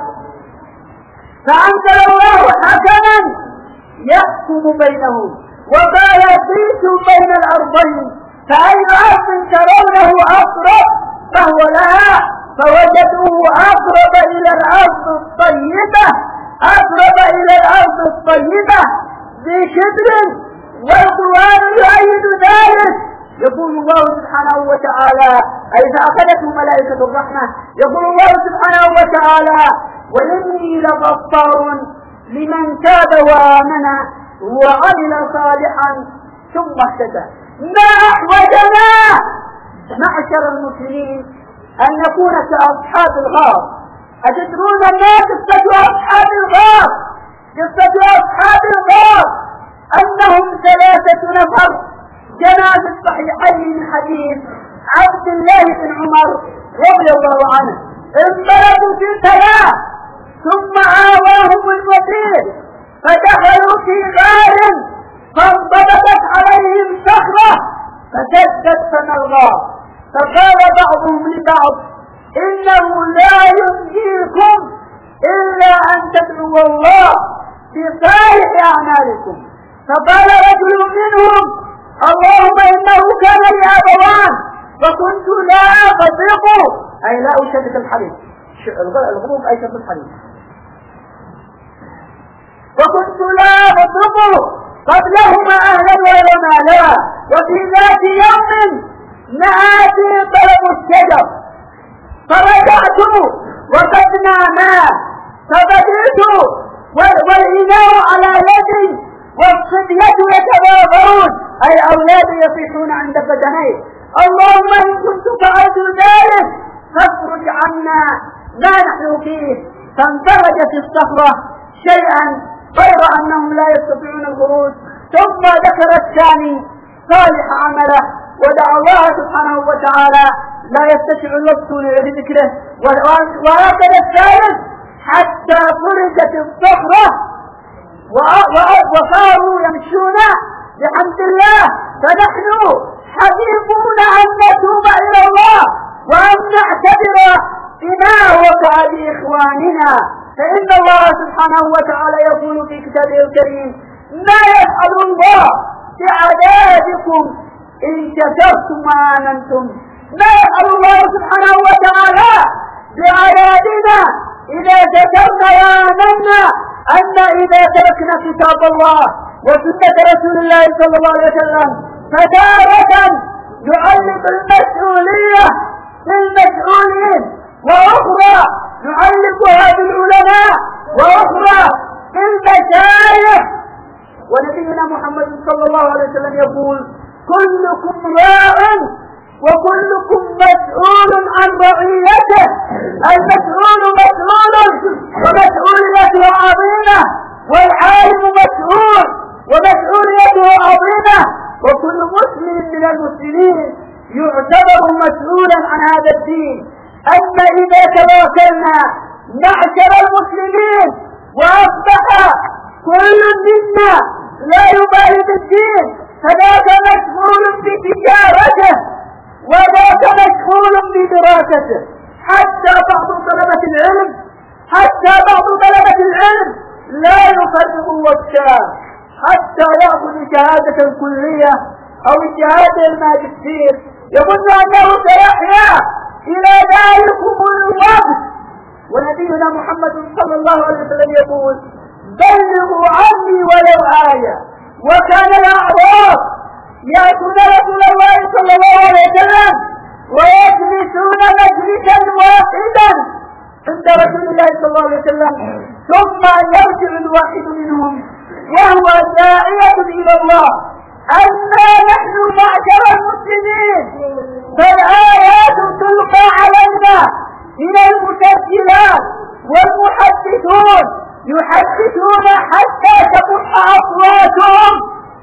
فأنزل الله حكما يحكم بينهم وقال: قيسوا بين الأرضين فأي أرض ترونه أقرب فهو لها، فوجدوه أقرب إلى الأرض الطيبة أقرب إلى الأرض الطيبة بشبر، والقرآن يؤيد ذلك. يقول الله سبحانه وتعالى: أي فأخذته ملائكة الرحمة. يقول الله سبحانه وتعالى: وإني لغفار لمن تاب وآمن وعمل صالحا ثم اهتدى. ما أحوجنا معشر المسلمين أن نكون كأصحاب الغار. أتدرون ما قصة أصحاب الغار؟ قصة أصحاب الغار أنهم ثلاثة نفر جاء في الصحيحين من حديث عبد الله بن عمر رضي الله عنه. انطلقوا في ثلاث ثم آواهم المسير فدخلوا في غار فانضبطت عليهم صخرة فسدت فم الغار، فقال بعضهم لبعض إنه لا ينجيكم إلا أن تدعوا الله بصالح أعمالكم. فقال رجل منهم اللهم إنه كان لي أبوان فكنت لا أطيق، أي لا أشبك الحديث، الغروب أي شبك الحديث، وكنت لا أطيق قبلهما أهلا ولا مالا. وفي ذات يوم نآتي طلب الشجر فرجعت وقد ناما فبديت والإناء على يدي والصبية يتباغون، أي أولاد يصيحون عند بدني اللهم إن كنت فعلت ذلك فاخرج عنا ما نحن فيه. فانفرجت الصخرة شيئا غير أنهم لا يستطيعون الخروج. ثم ذكر الثاني صالح عمله ودعا الله سبحانه وتعالى لا يستشع الوقت لذكره، وهكذا الثالث حتى فرجت الصخرة وصاروا يمشون بحمد الله. فنحن حريصون أن نتوب إلى الله وأن نعتبر بما وقع بإخواننا، فإن الله سبحانه وتعالى يقول في كتابه الكريم ما يفعل الله بعذابكم إن شكرتم وآمنتم. ما يفعل الله سبحانه وتعالى بعذابنا إذا شكرنا وآمنا، أن إذا تركنا كتاب الله وسنة رسول الله صلى الله عليه وسلم فتارة نعلق المسؤولية بالمسؤولين، وأخرى نعلقها بالعلماء، وأخرى بالمشايخ. ونبينا محمد صلى الله عليه وسلم يقول كلكم راع وكلكم مسؤول عن رعيته. المسؤول مسؤول ومسؤوليته عظيمة، والعالم مسؤول ومسؤوليته عظيمة، وكل مسلم من المسلمين يعتبر مسؤولا عن هذا الدين. أما إذا تواصلنا معشر المسلمين وأصبح كل منا لا يبالي بالدين فذاك مشغول بتجارته وذاك مشغول بدراسته. حتى بعض طلبة العلم حتى بعض طلبة العلم لا يفرغ وقتا حتى يأخذ شهادة الكلية أو الشهادة الماجستير، يظن أنه سيحيا إلى ذلكم الوقت. ونبينا محمد صلى الله عليه وسلم يقول بلغوا عني ولو آية. وكان الأعراب يأتون رسول الله صلى الله عليه وسلم ويجلسون مجلسا واحدا عند رسول الله صلى الله عليه وسلم، ثم يرجع الواحد منهم وهو داعية إلى الله أنا نحن معشر المسلمين فالآيات تلقى علينا من المسجلات والمحدثون يحدثون حتى تفح أصواتهم،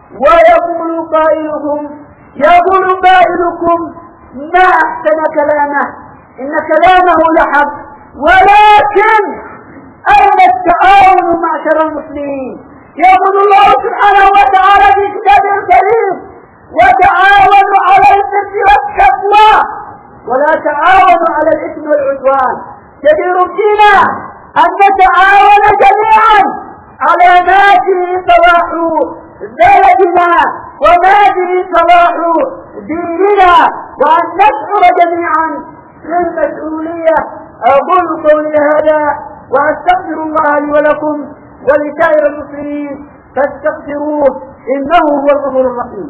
ويقول قائلهم يقول قائلكم ما أحسن كلامه إن كلامه لحق، ولكن أين التعاون معشر المسلمين؟ يقول الله سبحانه وتعالى في كتابه الكريم وتعاونوا على البر والتقوى ولا تعاونوا على الإثم والعدوان. جدير بنا أن نتعاون جميعا على ما فيه صلاح بلدنا وما فيه صلاح ديننا، وأن نشعر جميعا بالمسؤولية. أقول قولي هذا وأستغفر الله لي ولكم ولسائر المسلمين فاستغفروه إنه هو الغفور الرحيم.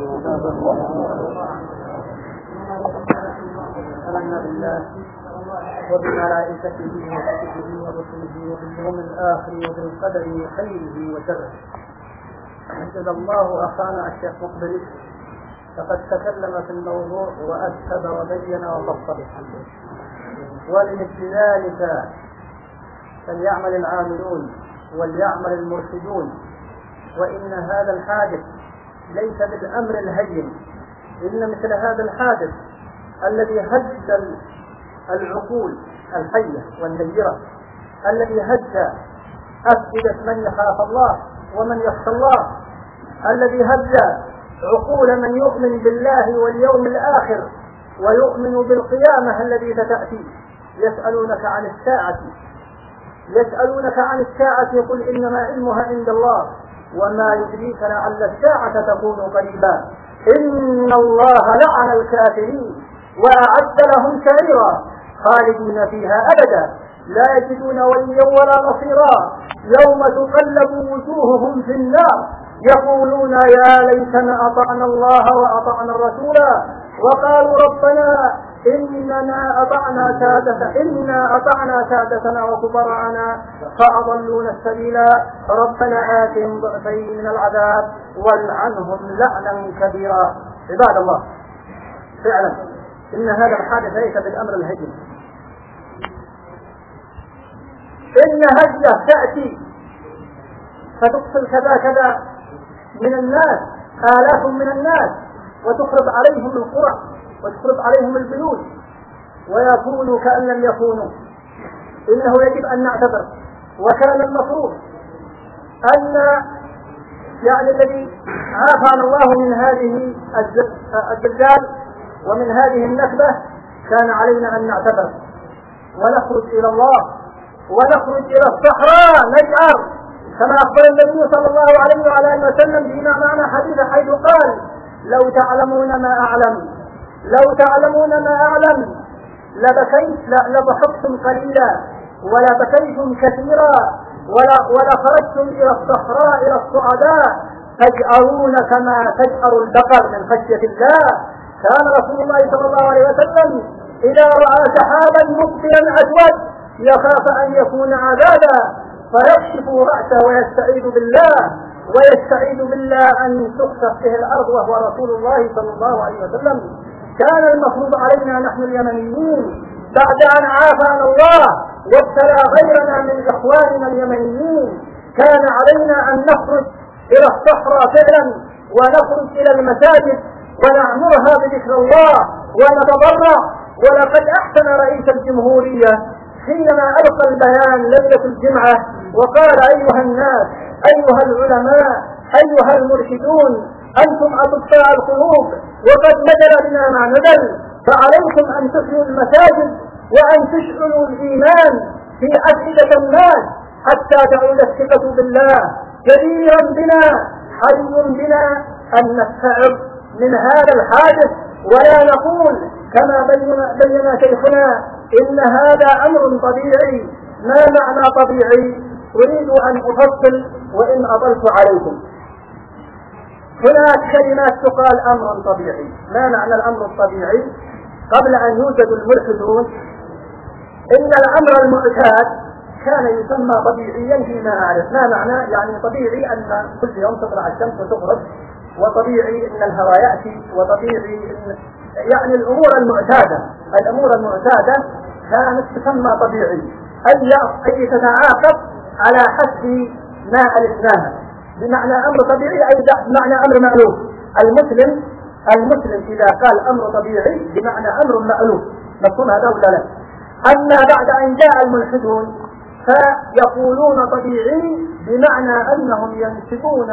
آمنا بالله وبملائكته وكتبه ورسله وباليوم الآخر وبالقدر خيره وشره. حفظ الله أخانا الشيخ مقبل فقد تكلم في الموضوع وأكد وبين وفصل، ولمثل ذلك فليعمل العاملون وليعمل المرشدون. وإن هذا الحادث ليس بالأمر الهين، إن مثل هذا الحادث الذي هز العقول الحية والنيرة، الذي هز أفئدة من يخاف الله ومن يخشى الله، الذي هز عقول من يؤمن بالله واليوم الآخر ويؤمن بالقيامة التي ستأتي. يسألونك عن الساعة يسألونك عن الساعة قل إنما علمها عند الله وما يدريك لعل الساعة تكون قريبا. إن الله لعن الكافرين وأعد لهم سعيرا خالدين فيها أبدا لا يجدون وليا ولا نصيرا يوم تقلب وجوههم في النار يقولون يا ليتنا أطعنا الله وأطعنا الرسول وقالوا ربنا إننا أطعنا سادتنا إنا أطعنا سادتنا وكبراءنا فأضلونا السبيلا ربنا آتهم ضعفين من العذاب والعنهم لعنا كبيرا. عباد الله، فعلا إن هذا الحادث ليس بالأمر الهجن، إن هجة تأتي فتقتل كذا كذا من الناس، آلاف من الناس، وتخرب عليهم القرى وتخرب عليهم البيوت ويكونوا كأن لم يكونوا. إنه يجب أن نعتبر، وكان المفروض أن يعني الذي عافانا الله من هذه الزلزال ومن هذه النكبة كان علينا أن نعتبر ونخرج إلى الله ونخرج إلى الصحراء نجأر كما أخبر النبي صلى الله عليه وعلى آله وسلم فيما معنى حديث حيث قال لو تعلمون ما أعلم لو تعلمون ما أعلم لبكيت لضحكتم قليلا ولبكيتم كثيرا ولخرجتم إلى الصحراء إلى الصعداء تجأرون كما تجأر البقر من خشية الله. كان رسول الله صلى الله عليه وسلم إذا رأى سحابا مقبلا أسود يخاف أن يكون عذابا فيكشف رأسه ويستعيذ بالله ويستعيذ بالله أن تخسف به الأرض وهو رسول الله صلى الله عليه وسلم. كان المفروض علينا نحن اليمنيين بعد أن عافانا الله وابتلى غيرنا من إخواننا اليمنيين كان علينا أن نخرج إلى الصحراء فعلا ونخرج إلى المساجد ونعمرها بذكر الله ونتضرع. ولقد أحسن رئيس الجمهورية حينما ألقى البيان ليلة الجمعة وقال أيها الناس أيها العلماء أيها المرشدون أنتم أطباء القلوب وقد نزل بنا ما نزل فعليكم أن تحيوا المساجد وأن تشعلوا الإيمان في أفئدة الناس حتى تعود الثقة بالله. كثيرا بنا حري بنا أن نستعظ من هذا الحادث ولا نقول كما بين شيخنا إن هذا أمر طبيعي. ما معنى طبيعي؟ أريد أن أفصل وإن أطلت عليكم. هناك كلمات تقال أمر طبيعي. ما معنى الأمر الطبيعي؟ قبل أن يوجد الملحدون إن الأمر المعتاد كان يسمى طبيعيا فيما أعرف. ما معنى؟ يعني طبيعي أن كل يوم تطلع الشمس وتغرب، وطبيعي أن الهواء يأتي، وطبيعي أن يعني الأمور المعتادة الأمور المعتادة كانت تسمى طبيعي أي تتعاقب على حسب ما ألفناها. بمعنى أمر طبيعي أي بمعنى أمر مألوف. المسلم المسلم إذا قال أمر طبيعي بمعنى أمر مألوف. مفهوم هذا ولا لا؟ أما بعد أن جاء الملحدون فيقولون طبيعي بمعنى أنهم ينسبون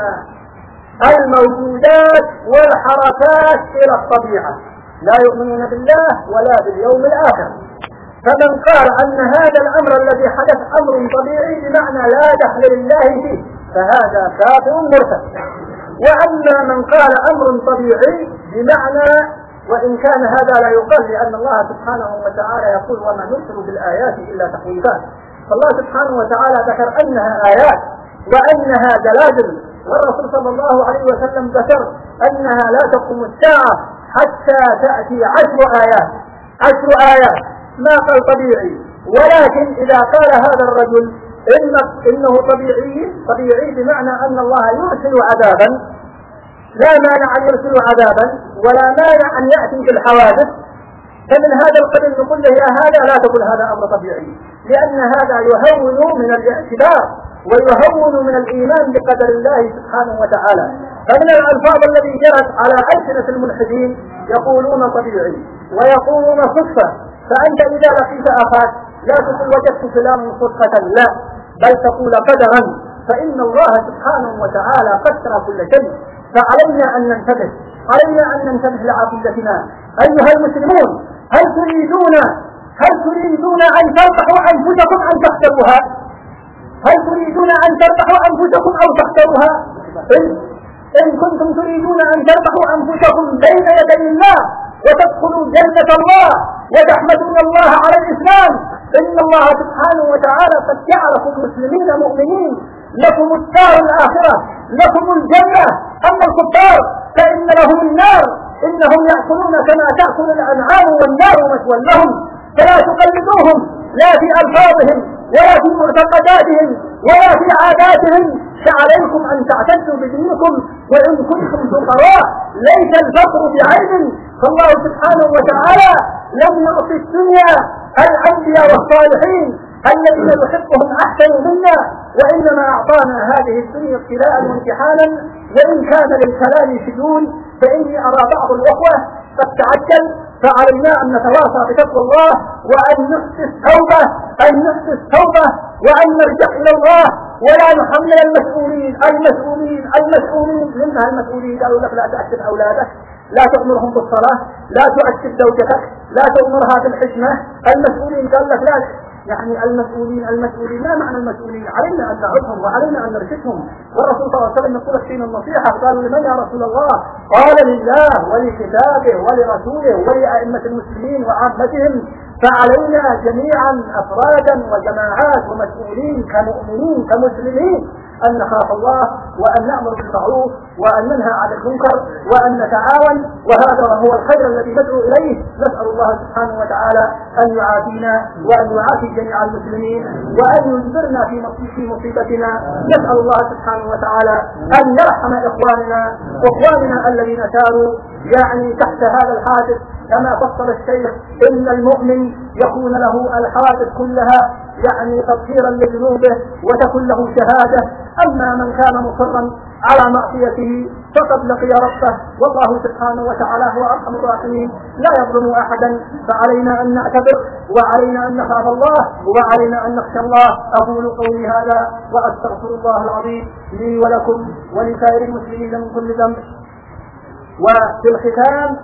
الموجودات والحركات إلى الطبيعة، لا يؤمنون بالله ولا باليوم الآخر. فمن قال أن هذا الأمر الذي حدث أمر طبيعي بمعنى لا دخل لله فيه فهذا كافر مرتد. وأما من قال أمر طبيعي بمعنى وإن كان هذا لا يقال لأن الله سبحانه وتعالى يقول وما نرسل بالآيات إلا تخويفات. فالله سبحانه وتعالى ذكر أنها آيات وأنها دلائل، والرسول صلى الله عليه وسلم ذكر أنها لا تقوم الساعة حتى تأتي عشر آيات عشر آيات ما قال طبيعي. ولكن إذا قال هذا الرجل إن إنه طبيعي طبيعي بمعنى أن الله يرسل عذابا، لا مانع أن يرسل عذابا ولا مانع أن يأتي بالحوادث، فمن هذا القبيل نقول له يا هذا لا تقول هذا أمر طبيعي، لأن هذا يهون من الاعتبار ويهون من الإيمان بقدر الله سبحانه وتعالى. فمن الألفاظ الذي جرت على ألسنة الملحدين يقولون طبيعي ويقولون صدفة. فأنت إذا لقيت أخاك لا تقول وجدت فلان صدفة، لا، بل تقول قدرا، فإن الله سبحانه وتعالى قدر كل شيء. فعلينا أن ننتبه، علينا أن ننتبه لعقيدتنا أيها المسلمون. هل تريدون هل تريدون أن تربحوا أنفسكم أم تخسروها؟ هل تريدون أن تربحوا أنفسكم أو تخسروها؟ إن, إن كنتم تريدون أن تربحوا أنفسكم بين يدي الله وتدخلوا جنة الله وتحمدون الله على الإسلام، إن الله سبحانه وتعالى قد جعلكم مسلمين مؤمنين، لكم الدار الآخرة، لكم الجنة. أما الكفار فإن لهم النار، إنهم يأكلون كما تأكل الأنعام والنار مثوى لهم. فلا تقلدوهم لا في ألفاظهم ولا في معتقداتهم ولا في عاداتهم، فعليكم أن تعتدوا بدينكم. وإن كنتم فقراء ليس الفقر بعيب، فالله سبحانه وتعالى لم يعطي الدنيا الأنبياء والصالحين الذين يحبهم أحسن منا، وإنما أعطانا هذه الدنيا ابتلاء وامتحانا. وإن كان للكلام شذوذ فإني أرى بعض الأخوة قد تعجل، فعلينا أن نتواصى بتقوى الله وأن نحدث توبة أن نحدث توبة وأن نرجع إلى الله، ولا نحمل المسؤولين المسؤولين المسؤولين منها المسؤولين. قالوا لك لا تأكد أولادك، لا تأمرهم بالصلاة، لا تؤكد زوجتك، لا تأمرها بالحشمة. المسؤولين قال لك لا، يعني المسؤولين المسؤولين ما معنى المسؤولين؟ علينا أن نعظهم وعلينا أن نرشدهم. والرسول صلى الله عليه وسلم يقول فينا النصيحة، قالوا لمن يا رسول الله؟ قال لله ولكتابه ولرسوله ولأئمة المسلمين وعامتهم. فعلينا جميعا أفرادا وجماعات ومسؤولين كمؤمنين كمسلمين أن نخاف الله وأن نأمر بالمعروف وأن ننهى عن المنكر وأن نتعاون، وهذا هو الخير الذي ندعو إليه. نسأل الله سبحانه وتعالى أن يعافينا وأن يعافي جميع المسلمين وأن يجبرنا في مصيبتنا. نسأل الله سبحانه وتعالى أن يرحم إخواننا إخواننا الذين ساروا يعني تحت هذا الحادث، كما فصل الشيخ إن المؤمن يكون له الحوادث كلها يعني تطهيرا لذنوبه وتكون له شهادة. أما من كان مصرا على معصيته فقد لقي ربه، والله سبحانه وتعالى هو أرحم الراحمين لا يظلم أحدا. فعلينا أن نعتبر وعلينا أن نخاف الله وعلينا أن نخشى الله. أقول قولي هذا وأستغفر الله العظيم لي ولكم ولسائر المسلمين من كل ذنب. وفي الختام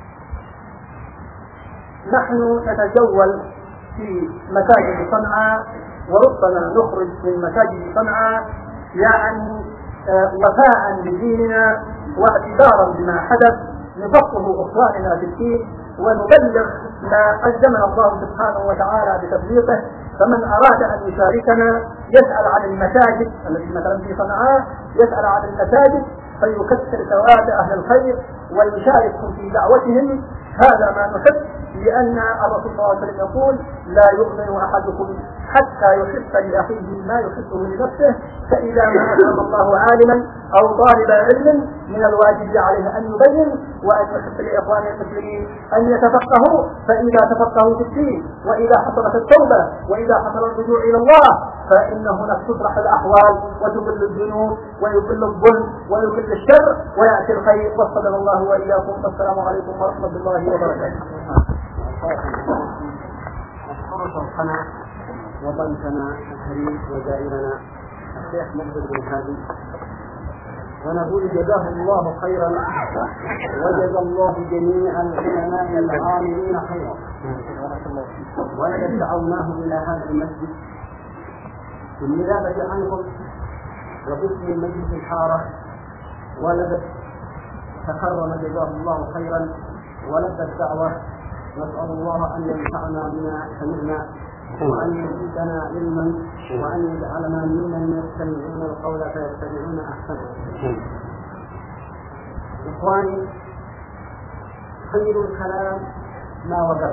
نحن نتجول في مساجد صنعاء، وربما نخرج من مساجد صنعاء يعني وفاء بديننا واعتبارا بما حدث، نفقه اخواننا في الدين ونبلغ ما قدمنا الله سبحانه وتعالى بتبليغه. فمن اراد ان يشاركنا يسأل عن المساجد التي مثلا في صنعاء، يسأل عن المساجد فيكثر ثواب اهل الخير ويشاركهم في دعوتهم. هذا ما نحب، لأن الرسول صلى الله عليه وسلم يقول لا يؤمن أحدكم حتى يحب لأخيه ما يحبه لنفسه. فإذا ما أتم الله عالما أو طالب علم من الواجب عليه أن يبين وأن يحب لإخوانه المسلمين أن يتفقهوا. فإذا تفقهوا في الدين وإذا حصلت التوبة وإذا حصل الرجوع إلى الله فإن هناك تصلح الأحوال وتقل الذنوب ويقل الظلم ويقل الشر ويأتي الخير. وصدق الله وإياكم، والسلام عليكم ورحمة الله وبركاته. أشكر شيخنا وضيفنا الكريم وزائرنا الشيخ مقبل بن هادي، ونقول جزاه الله خيرا وجزى الله جميع العلماء العاملين خيرا. ولقد دعوناه إلى هذا المسجد بالنيابة عنكم وباسم المجلس الحارة، ولقد تكرم جزاه الله خيرا ولبى الدعوة. نسأل الله أن ينفعنا بما سمعنا وأن يزيدنا علما وأن يجعلنا ممن يستمعون القول فيتبعون أحسنه. إخواني، خير الكلام ما وجب،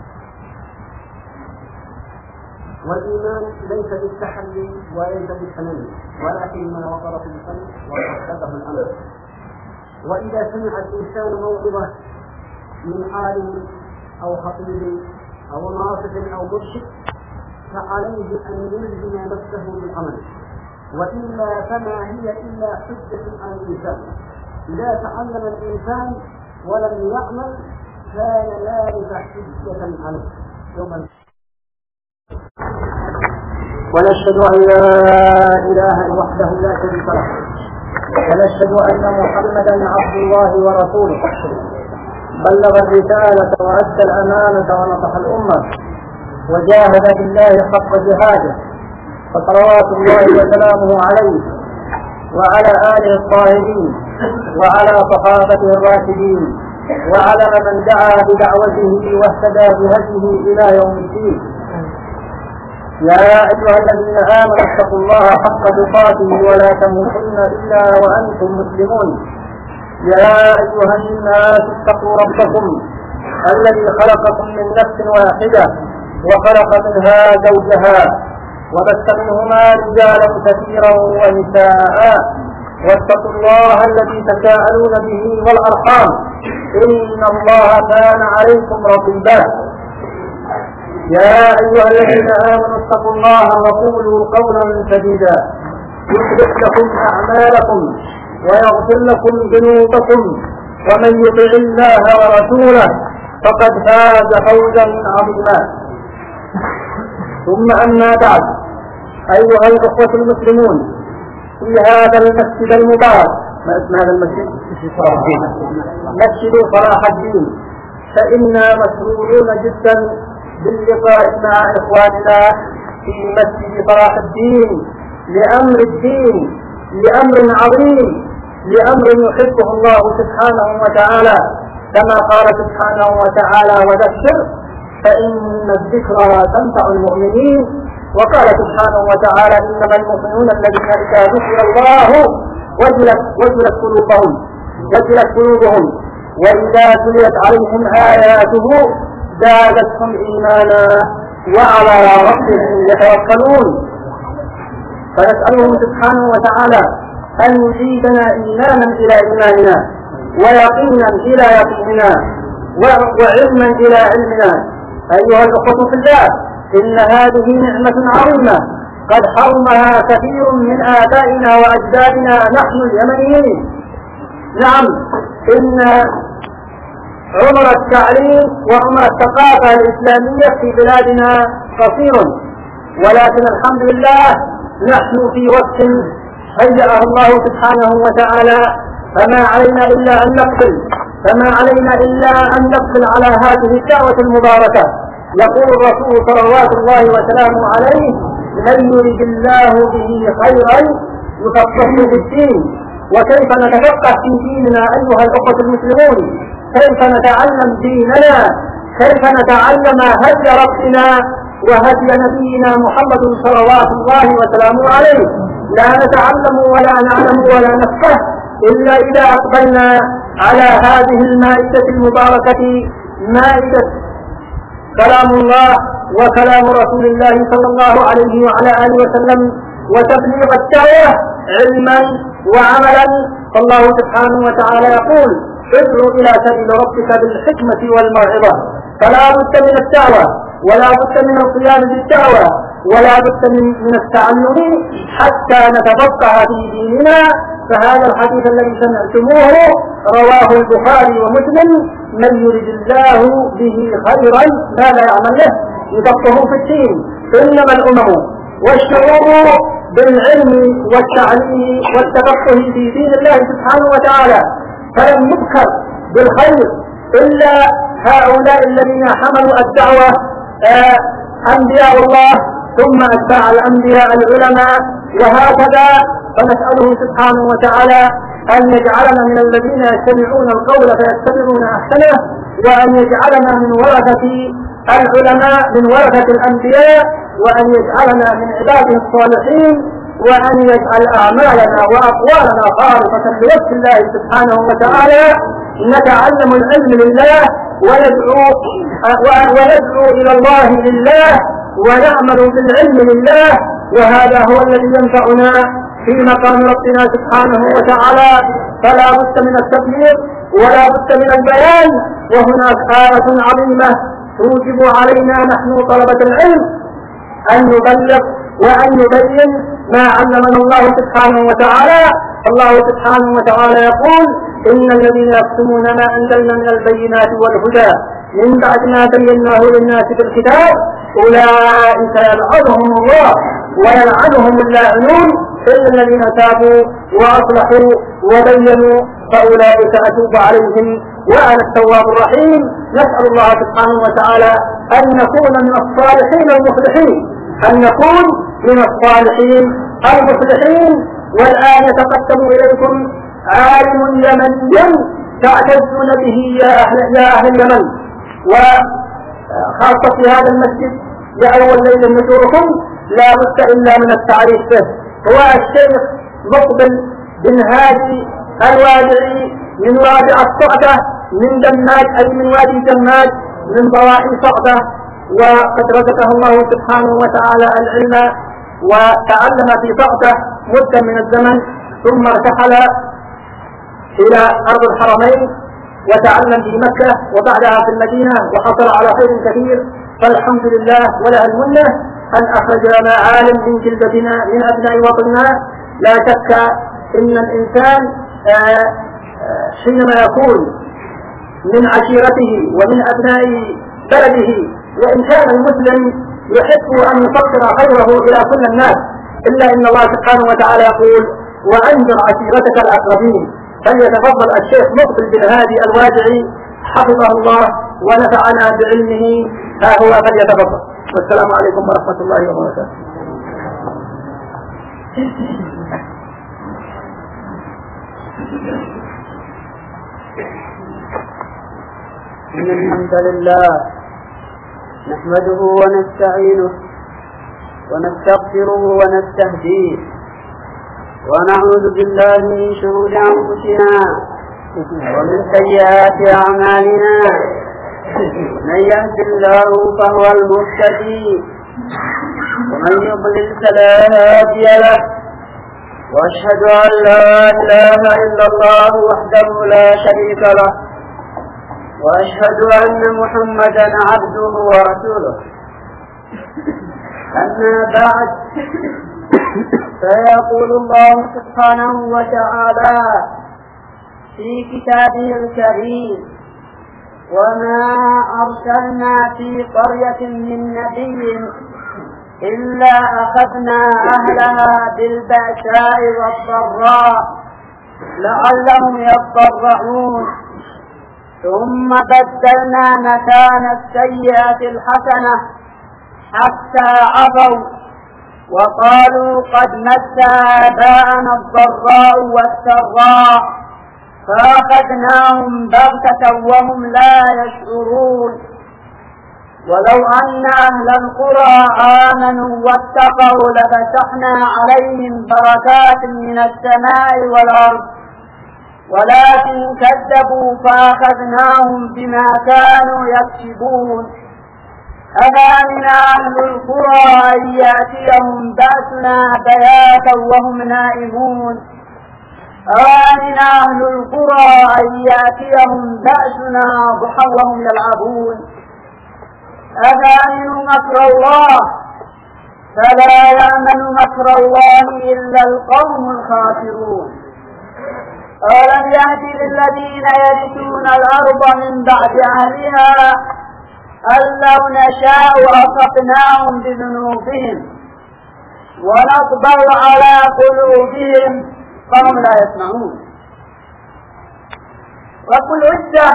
والإيمان ليس بالتحلي وليس بالتمني، ولكن ما وقر في القلب وصدقه الأمر. وإذا سمع الإنسان موعظة من عالم أو خطيب أو ناصح أو مرشد فعليه أن يلزم نفسه بالعمل، وإلا فما هي إلا حجة على الإنسان. إذا تعلم الإنسان ولم يعمل كان ذلك حجة عليه يوم ونشهد أن لا إله إلا وحده لا شريك له، ونشهد أن محمدا عبد الله ورسوله، بلغ الرسالة وأدى الأمانة ونصح الأمة وجاهد بالله حق جهاده، فصلوات الله وسلامه عليه وعلى آله الطاهرين وعلى صحابته الراشدين وعلى من دعا بدعوته واهتدى بهديه إلى يوم الدين. يا أيها الذين آمنوا اتقوا الله حق تقاته ولا تموتن إلا وأنتم مسلمون. يا أيها الناس اتقوا ربكم الذي خلقكم من نفس واحدة وخلق منها زوجها وبث منهما رجالا كثيرا ونساء، واتقوا الله الذي تساءلون به والأرحام إن الله كان عليكم رقيبا. يا أيها الذين آمنوا اتقوا الله وقولوا قولا سديدا يصلح لكم أعمالكم ويغفر لكم ذنوبكم، ومن يطع الله ورسوله فقد فاز فوزا عظيما. ثم أما بعد، أيها الأخوة المسلمون، في هذا المسجد المبارك، ما اسم هذا المسجد؟ مسجد صلاح الدين، فإنا مسرورون جدا باللقاء مع إخواننا في مسجد صلاح الدين لأمر الدين، لأمر عظيم، لأمر يحبه الله سبحانه وتعالى، كما قال سبحانه وتعالى: وذكر فإن الذكرى تنفع المؤمنين. وقال سبحانه وتعالى: إنما المؤمنون الذين إذا ذكر الله وجلت وجلت قلوبهم وجلت قلوبهم وإذا تليت عليهم آياته زادتهم إيمانا وعلى ربهم يتوكلون. فنسأله سبحانه وتعالى أن يزيدنا إيمانا إلى إيماننا، ويقينا إلى يقيننا، وعلما إلى علمنا. أيها الأخوة في الله، إن هذه نعمة عظيمة قد حرمها كثير من آبائنا وأجدادنا نحن اليمنيين. نعم، إن عمر التعليم وعمر الثقافة الإسلامية في بلادنا قصير، ولكن الحمد لله نحن في وقت هيأه الله سبحانه وتعالى، فما علينا إلا أن نقبل فما علينا إلا أن نقبل على هذه الدعوة المباركة. يقول الرسول صلوات الله وسلامه عليه: من يرد الله به خيرا يفقهه في الدين. وكيف نتفقه في ديننا أيها الأخوة المسلمون؟ كيف نتعلم ديننا؟ كيف نتعلم هدي ربنا وهدي نبينا محمد صلوات الله وسلامه عليه؟ لا نتعلم ولا نعلم ولا نفقه إلا إذا أقبلنا على هذه المائدة المباركة، مائدة كلام الله وكلام رسول الله صلى الله عليه وعلى آله وسلم، وتبليغ الدعوة علما وعملا. فالله سبحانه وتعالى يقول: ادعو إلى سبيل ربك بالحكمة والموعظة. فلا بد من الدعوة، ولا بد من القيام بالدعوة، ولا بد من التعلم حتى نتفقه في ديننا. فهذا الحديث الذي سمعتموه رواه البخاري ومسلم: من يرد الله به خيرا ماذا يعمل له؟ يفقهه في الدين. إنما الأمم والشعوب بالعلم والتعليم والتفقه في دين الله سبحانه وتعالى، فلم يذكر بالخير إلا هؤلاء الذين حملوا الدعوة، آه أنبياء الله ثم أتباع الأنبياء العلماء، وهكذا. فنسأله سبحانه وتعالى أن يجعلنا من الذين يستمعون القول فيتبعون أحسنه، وأن يجعلنا من ورثة العلماء من ورثة الأنبياء، وأن يجعلنا من عباده الصالحين، وأن يجعل أعمالنا وأقوالنا خالصة لوجه الله سبحانه وتعالى. نتعلم العلم لله وندعو وندعو إلى الله لله ونعمل بالعلم لله، وهذا هو الذي ينفعنا في مقام ربنا سبحانه وتعالى. فلا بد من التبليغ ولا بد من البيان. وهناك آية عظيمة توجب علينا نحن طلبة العلم أن نبلغ وأن نبين ما علمنا الله سبحانه وتعالى. الله سبحانه وتعالى يقول: إن الذين يكتمون ما أنزلنا من البينات والهدى من بعد ما بيناه للناس في الكتاب أولئك يلعنهم الله ويلعنهم اللاعنون إلا الذين تابوا وأصلحوا وبينوا فأولئك أتوب عليهم وأنا التواب الرحيم. نسأل الله سبحانه وتعالى أن نكون من الصالحين المصلحين، أن نكون من الصالحين المصلحين. والآن يتقدم إليكم عالم يمني تعتزون به يا أهل, يا أهل اليمن، وخاصة في هذا المسجد لأول ليلة نزوركم لا بد إلا من التعريف به. هو الشيخ مقبل بن هادي الوادعي من وادي الصعدة من دماج، أي من وادي دماج من ضواحي صعدة، وقد رزقه الله سبحانه وتعالى العلم وتعلم في صعدة مدة من الزمن، ثم ارتحل إلى أرض الحرمين وتعلم في مكة وبعدها في المدينة وحصل على خير كثير. فالحمد لله وله المنة أن أخرجنا عالم من جلدتنا من أبناء وطننا. لا شك إن الإنسان حينما يكون من عشيرته ومن أبناء بلده، وإن كان المسلم يحب أن يفكر خيره إلى كل الناس، إلا إن الله سبحانه وتعالى يقول وأنذر عشيرتك الأقربين. فليتفضل الشيخ مقبل بن هادي الوادعي حفظه الله ونفعنا بعلمه، ها هو فليتفضل. والسلام عليكم ورحمة الله وبركاته. إن الحمد لله نحمده ونستعينه ونستغفره ونستهديه ونعوذ بالله من شرور أنفسنا ومن سيئات أعمالنا. من يهد الله فهو المهتدي ومن يضلل فلا هادي له. وأشهد أن لا إله إلا الله وحده لا شريك له، وأشهد أن محمدا عبده ورسوله. أما بعد، فيقول الله سبحانه وتعالى في كتابه الكريم: وما أرسلنا في قرية من نبي إلا أخذنا أهلها بالبأساء والضراء لعلهم يضرعون، ثم بدلنا مكان السيئة الحسنة حتى عفوا وقالوا قد مس آباءنا الضراء والسراء فأخذناهم بغتة وهم لا يشعرون. ولو أن أهل القرى آمنوا واتقوا لفتحنا عليهم بركات من السماء والأرض، ولكن كذبوا فأخذناهم بما كانوا يكسبون. أفأمن أهل القرى أن يأتيهم بأسنا بياتا وهم نائمون أفأمن أهل القرى أن يأتيهم بأسنا ضحى وهم يلعبون. أفأمنوا مكر الله فلا يأمن مكر الله إلا القوم الخاسرون. أولم يهد للذين يرثون الأرض من بعد أهلها أن لو نشاء أصبناهم بذنوبهم ونطبع على قلوبهم فهم لا يسمعون. رب العزة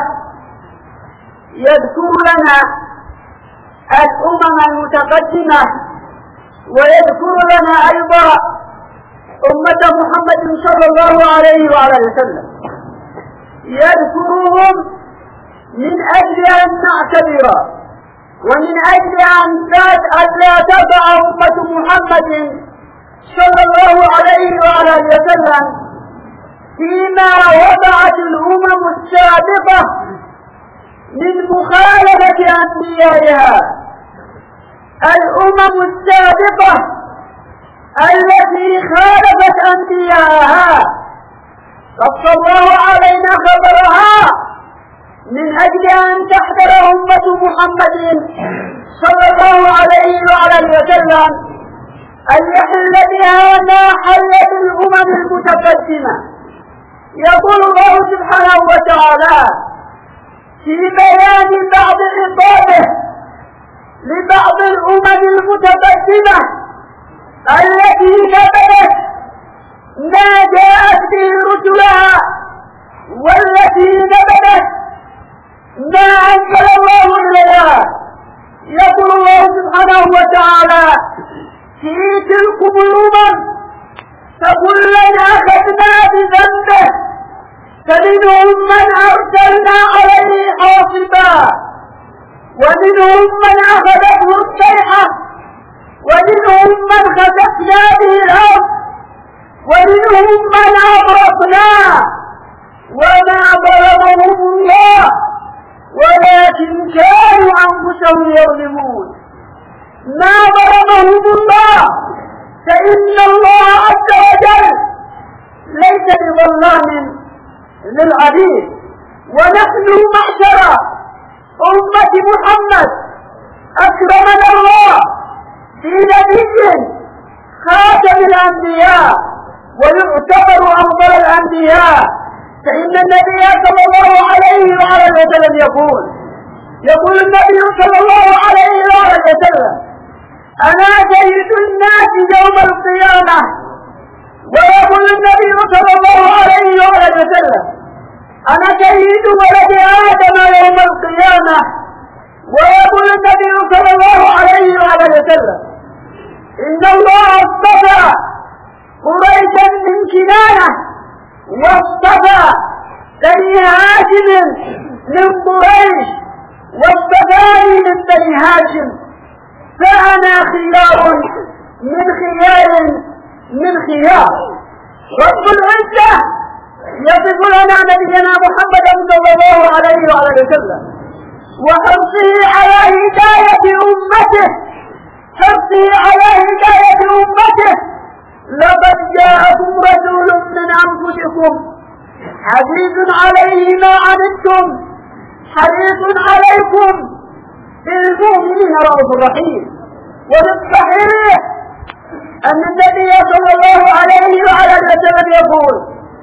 يذكر لنا الأمم المتقدمة ويذكر لنا أيضا أمة محمد صلى الله عليه وعلى وسلم، يذكرهم من أجل أن نعتبر ومن أجل أن لا تضع أمة محمد صلى الله عليه وعلى وسلم فيما وضعت الأمم السابقة من مخالفة أنبيائها. الأمم السابقة التي خالفت أنبياءها قص الله علينا خبرها من أجل أن تحذر أمة محمد صلى الله عليه وعلى وسلم أن يحل بها ما حلت الأمم المتقدمة. يقول الله سبحانه وتعالى في بيان بعض عقابه لبعض الأمم المتقدمة تلكم الأمم فكلا أخذنا بذنبه فمنهم من أرسلنا عليه حاصبا ومنهم من أخذته الصيحة ومنهم من خسفنا به الأرض ومنهم من أغرقنا وما ظلمهم الله ولكن كانوا أنفسهم يظلمون. ما ظلمهم الله فإن الله عز وجل ليس بظلام للعبيد. ونحن معشر أمة محمد أكرمنا الله بنبي خاتم الأنبياء ويعتبر أفضل الأنبياء، فإن النبي صلى الله عليه وعلى وسلم يقول يقول النبي صلى الله عليه وعلى وسلم: أنا سيد الناس يوم القيامة. ويقول النبي صلى الله عليه وعلى وسلم: أنا سيد ولد آدم يوم القيامة. ويقول النبي صلى الله عليه وعلى وسلم: إن الله اصطفى قريشا من كنانة واصطفى بني هاشم من قريش واصطفاني من بني هاشم، فأنا خيار من خيار من خيار. رب العزة يصف لنا نبينا محمد صلى الله عليه وعلى وسلم وحرصه على هداية أمته حرصه على هداية أمته: لقد جاءكم رسول من أنفسكم عزيز عليه ما عنتم حريص عليكم بالمؤمنين رؤوف رحيم. وفي الصحيح أن النبي صلى الله عليه وعلى وسلم يقول: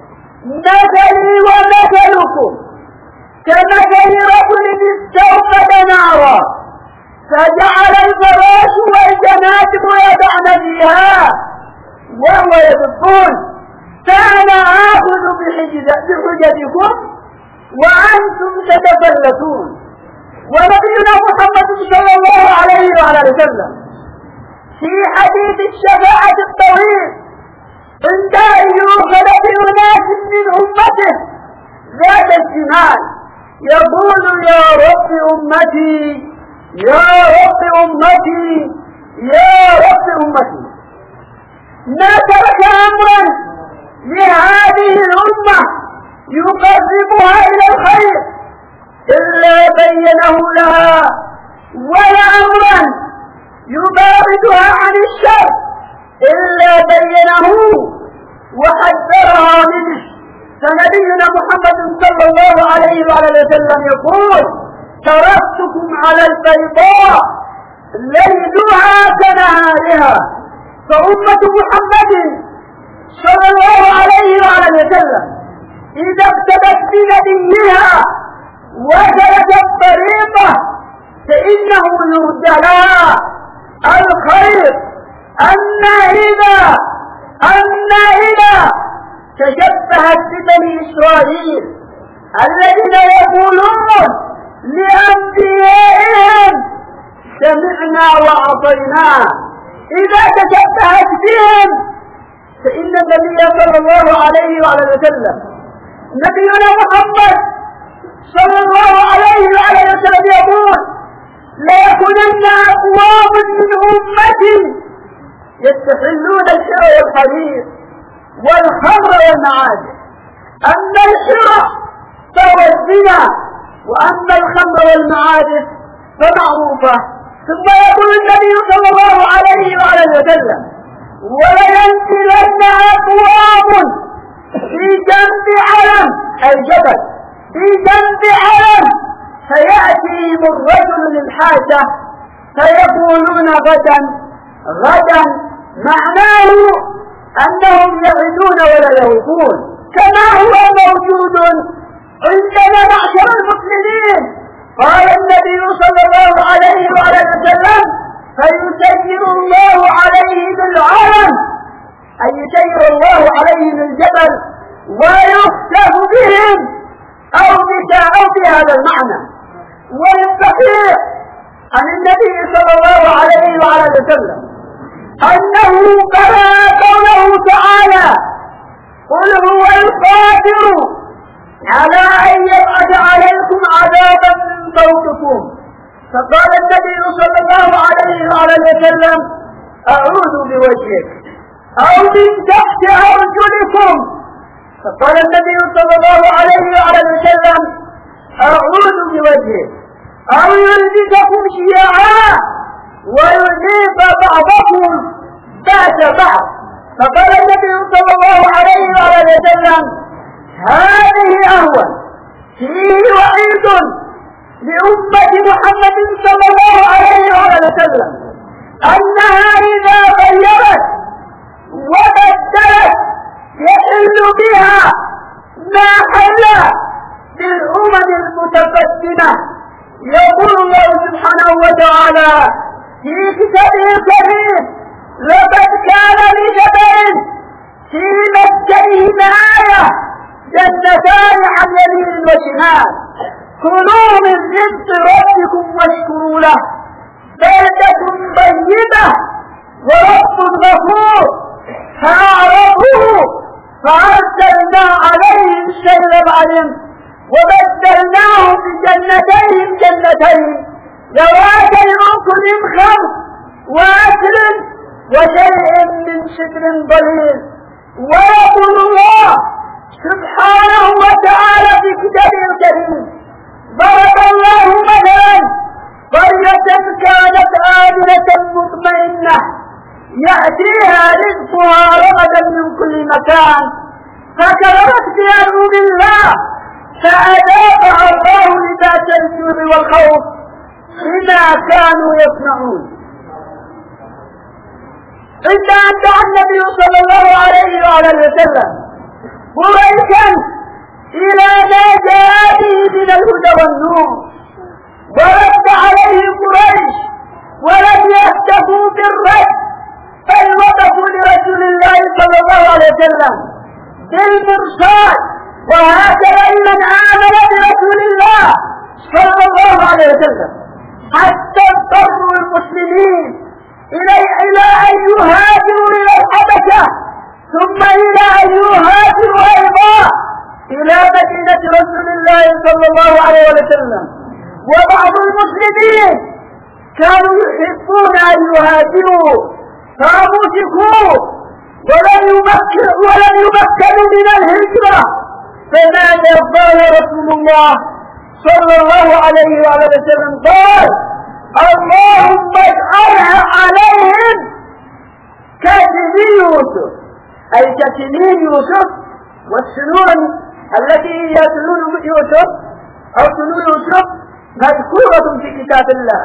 مثلي ومثلكم كمثل رجل استوقد نارا فجعل الفراش والجنادب يدعن فيها وهو يدفون، فأنا آخذ بحجتكم وأنتم تتفلتون. ونبينا محمد صلى الله عليه وعلى وسلم في حديث الشفاعة الطويل عند أن يؤخذ بأناس من أمته ذات الشمال يقول: يا رب أمتي يا رب أمتي يا رب أمتي. ما ترك أمرا لهذه الأمة يقربها إلى الخير إلا بينه لها، ولا أمرا يباعدها عن الشر إلا بينه وحذرها منه. فنبينا محمد صلى الله عليه وعلى وسلم يقول: تركتكم على البيضاء ليلها كنهارها. فأمة محمد صلى الله عليه وعلى وسلم إذا اقتدت بنبيها وسلكت طريقه فإنه يرجى لها الخير. أما إذا أما إذا تشبهت ببني إسرائيل الذين يقولون لأنبيائهم: سمعنا وعصينا، إذا تشبهت بهم فإن النبي صلى الله عليه وعلى وسلم نبينا محمد صلى الله عليه وعلى وسلم يقول: ليكونن أقوام من أمتي يستحلون الشر والحرير والخمر والمعازف. أما الشر فهو الزنا، وأما الخمر والمعازف فمعروفة. ثم يقول النبي صلى الله عليه وعلى وسلم: ولينزلن أقوام في جنب علم الجبل في جنب علم فيأتيهم الرجل للحاجة فيقولون غدا غدا، معناه أنهم يعدون ولا يوفون، كما هو موجود عندنا معشر المسلمين. قال النبي صلى الله عليه وعلى وسلم: فيسير الله عليهم العالم، أي يسير الله عليهم الجبل ويخسف بهم أو أو بهذا المعنى. والصحيح عن النبي صلى الله عليه وعلى وسلم أنه قرأ قوله تعالى قل هو القادر على أن يبعث عليكم عذابا من فوقكم، فقال النبي صلى الله عليه وعلى وسلم أعوذ بوجهك، أو من تحت أرجلكم، فقال النبي صلى الله عليه وعلى وسلم أعوذ بوجهك، أو يلبسكم شيعا ويذيب بعضكم بعد بعض، فقال النبي صلى الله عليه وعلى وسلم هذه أهون، فيه وعيد لأمة محمد صلى الله عليه وعلى وسلم أنها إذا غيرت وبدلت يحل بها ما حل بالأمم المتقدمة. يقول الله سبحانه وتعالى في كتابه الكريم لقد كان لجبل في مسجده آية جنتان عن يمين وشمال كلوا من رزق ربكم واشكروا له بلدة طيبة ورب غفور، فأعرضوا فأرسلنا عليهم سيل العلم وبدلناهم بجنتين جنتين ذواتي أكل خمر وعسل وشيء من سدر ضليل. ويقول الله سبحانه وتعالى في كتابه الكريم ضرب الله مثلا قرية كانت آمنة مطمئنة يأتيها رزقها رغدا من كل مكان فكفرت بأنعم الله فأذاقها الله لباس الجوع والخوف بما كانوا يصنعون. عند أن دعا النبي صلى الله عليه وعلى وسلم قريشا إلى ما جاء به من الهدى والنور، ورد عليه قريش ولم يهتفوا بالرد بل وقفوا لرسول الله صلى الله عليه وسلم بالمرصاد، وهكذا من آمن برسول الله صلى الله عليه وسلم حتى اضطروا المسلمين إلى إلى أن يهاجروا إلى الحبشة ثم إلى أن يهاجروا أيضا إلى مدينة رسول الله صلى الله عليه وسلم. وبعض المسلمين كانوا يحبون أن يهاجروا فأمسكوا ولم يمكنوا ولم يمكنوا من الهجرة، فماذا قال رسول الله صلى الله عليه وسلم؟ قال اللهم اجعلها عليهم كسنين يوسف، أي كسنين يوسف والسنون التي هي سنون يوسف أو سنون يوسف مذكورة في كتاب الله،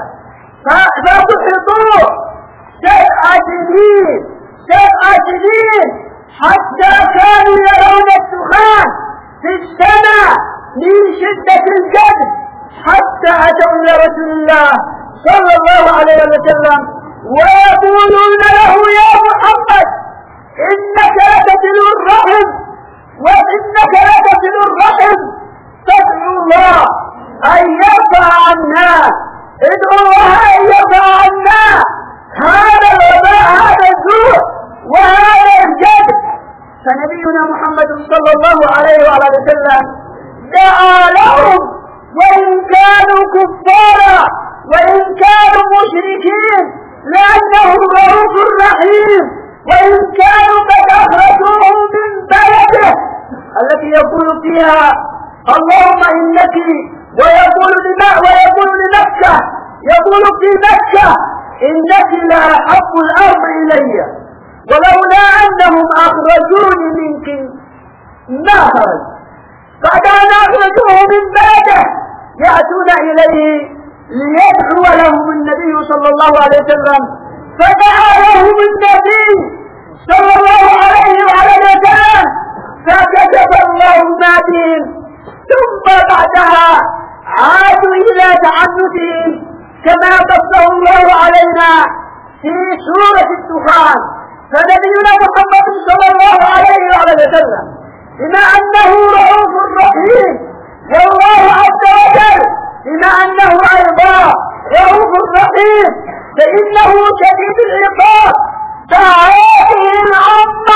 فتحيطوا سبع سنين سبع سنين حتى كانوا يرون الدخان في السماء من شدة الجد، حتى أتوا إلى رسول الله صلى الله عليه وسلم ويقولون له يا محمد إنك لتصل الرحم وإنك لتصل الرحم فادعو الله أن يرفع عنا، ادعو الله أن يرفع عنا هذا الوباء هذا الجوع وهذا الجد. فنبينا محمد صلى الله عليه وسلم دعا لهم وإن كانوا كفارا وإن كانوا مشركين لأنه رؤوف رحيم، وإن كانوا قد أخرجوه من بلده التي يقول فيها اللهم إنك، ويقول لما ويقول لمكة يقول في مكة إنك لا أحب الأرض إلي ولولا أنهم أخرجوني منك ما خرج، بعد أن أخرجوه من بلده يأتون إليه ليدعو لهم النبي صلى الله عليه وسلم، فدعا لهم النبي صلى الله عليه وسلم فكشف الله ما بهم، ثم بعدها عادوا إلى تعنتهم كما قصه الله علينا في سورة الدخان. فنبينا محمد صلى الله عليه وسلم بما أنه رؤوف رحيم والله عز وجل بما أنه أيضا رؤوف رحيم فإنه شديد العقاب فهذه الأمة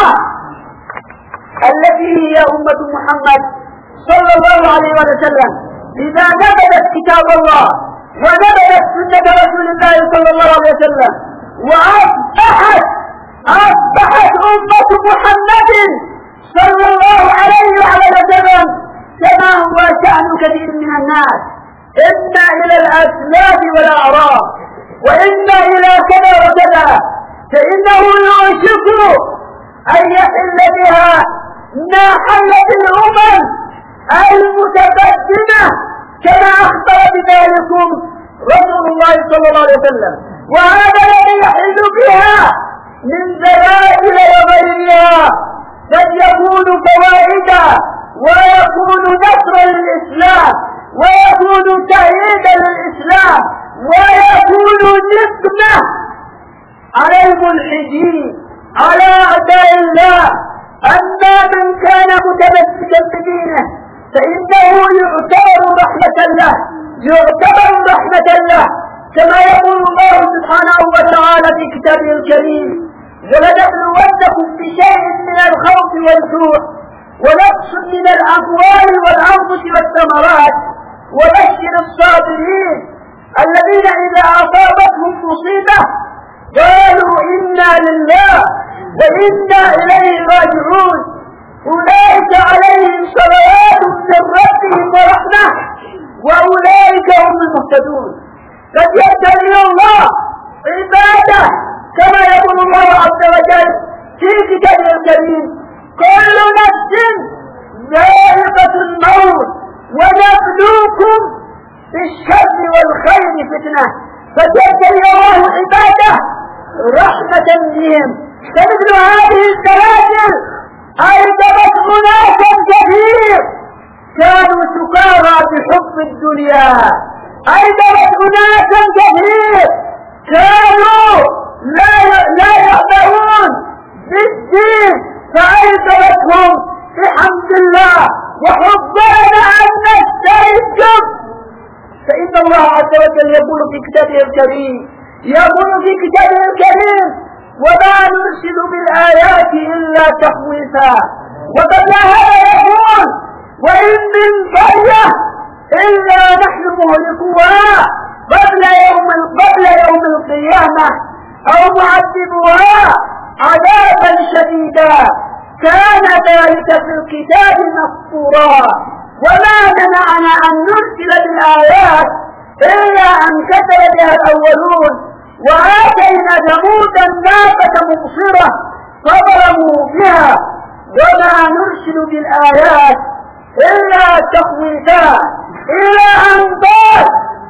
التي هي أمة محمد صلى الله عليه وسلم إذا نبذت كتاب الله ونبذت سنة رسول الله صلى الله عليه وسلم وأصبحت أصبحت أمة محمد صلى الله عليه وسلم كما هو شأن كثير من الناس، إما إلى الأسلاف والأعراض وإما إلى كذا وكذا، فإنه يوشك أن يحل بها ما حلت الأمم المتقدمة كما أخبر بذلكم رسول الله صلى الله عليه وسلم. وهذا الذي يحل بها من دلائل وغيرها قد يكون فوائدا ويكون نصرا للإسلام ويكون تأييدا للإسلام ويكون نقمة على الملحدين على أعداء الله. أما من كان متمسكا بدينه فإنه يعتبر رحمة له يعتبر رحمة له كما يقول الله سبحانه وتعالى في كتابه الكريم: ولنبلونكم بشيء من الخوف والجوع ونقص من الأموال والأنفس والثمرات وبشر الصابرين الذين إذا أصابتهم مصيبة قالوا إنا لله وإنا إليه راجعون أولئك عليهم صلوات من ربهم ورحمة وأولئك هم المهتدون. قد يبتلي الله عباده كما يقول الله عز وجل في كتابه الكريم: كل نفس ذائقة الموت ونبلوكم بالشر والخير فتنة. فيبتلي الله عباده رحمة بهم. فمثل هذه الزلازل أيدبت أناسا كثير كانوا سكارى بحب الدنيا، أيدبت أناسا كثير كانوا لا لا يعبرون بالدين فأيدبتهم بحمد الله وحبنا أن نستيقظ. فإن الله عز وجل يقول في كتابه الكريم يقول في كتابه الكريم: وما نرسل بالآيات إلا تخويفا. وقبل هذا يقول: وإن من قرية إلا نحن مهلكوها قبل يوم قبل يوم القيامة أو معذبوها عذابا شديدا كان ذلك في الكتاب مسطورا. وما منعنا أن نرسل بالآيات إلا أن كذب بها الأولون وآتينا ثمود الناقة مبصرة فظلموا بها. وما نرسل بالآيات إلا تخويفا إلى أن قال: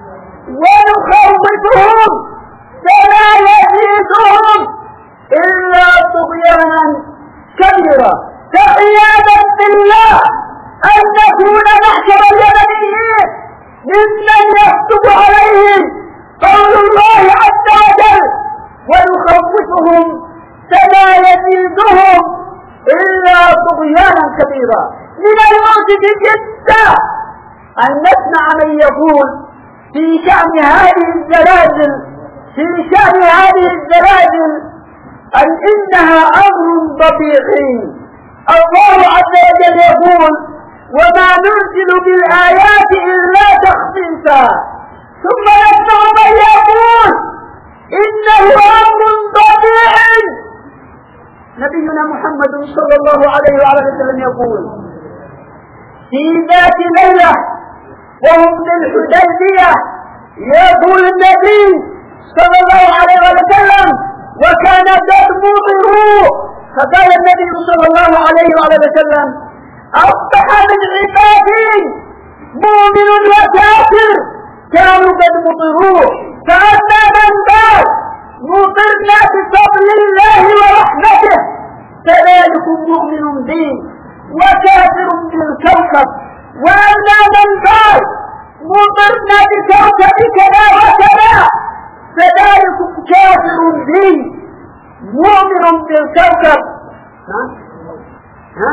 ونخوفهم فلا يزيدهم إلا طغيانا كبيرا. فعياذا بالله أن نكون محشر اليمنيين ممن يكتب عليهم قول الله عز وجل: ونخوفهم فلا يزيدهم إلا طغيانا كبيرا. من المؤسف جدا أن نسمع من يقول في شأن هذه الزلازل في شأن هذه الزلازل أن إنها أمر طبيعي. الله عز وجل يقول: وما نرسل بالآيات إلا تخفيفا. ثم نسمع من يقول إنه أمر طبيعي. نبينا محمد صلى الله عليه وعلى وسلم يقول في ذات ليلة وهم بالحديبية يقول النبي صلى الله عليه وسلم: وكان قد مطروا. فقال النبي صلى الله عليه وعلى وسلم: أصبح من عبادي مؤمن وكافر كانوا قد مطروا. فأما من قال مطرنا بفضل الله ورحمته فذلكم مؤمن بي وكافر بالكوكب. وأما من قال مطرنا بكوكب كذا وكذا فذلكم كافر بي مؤمن بالكوكب. ها؟ ها؟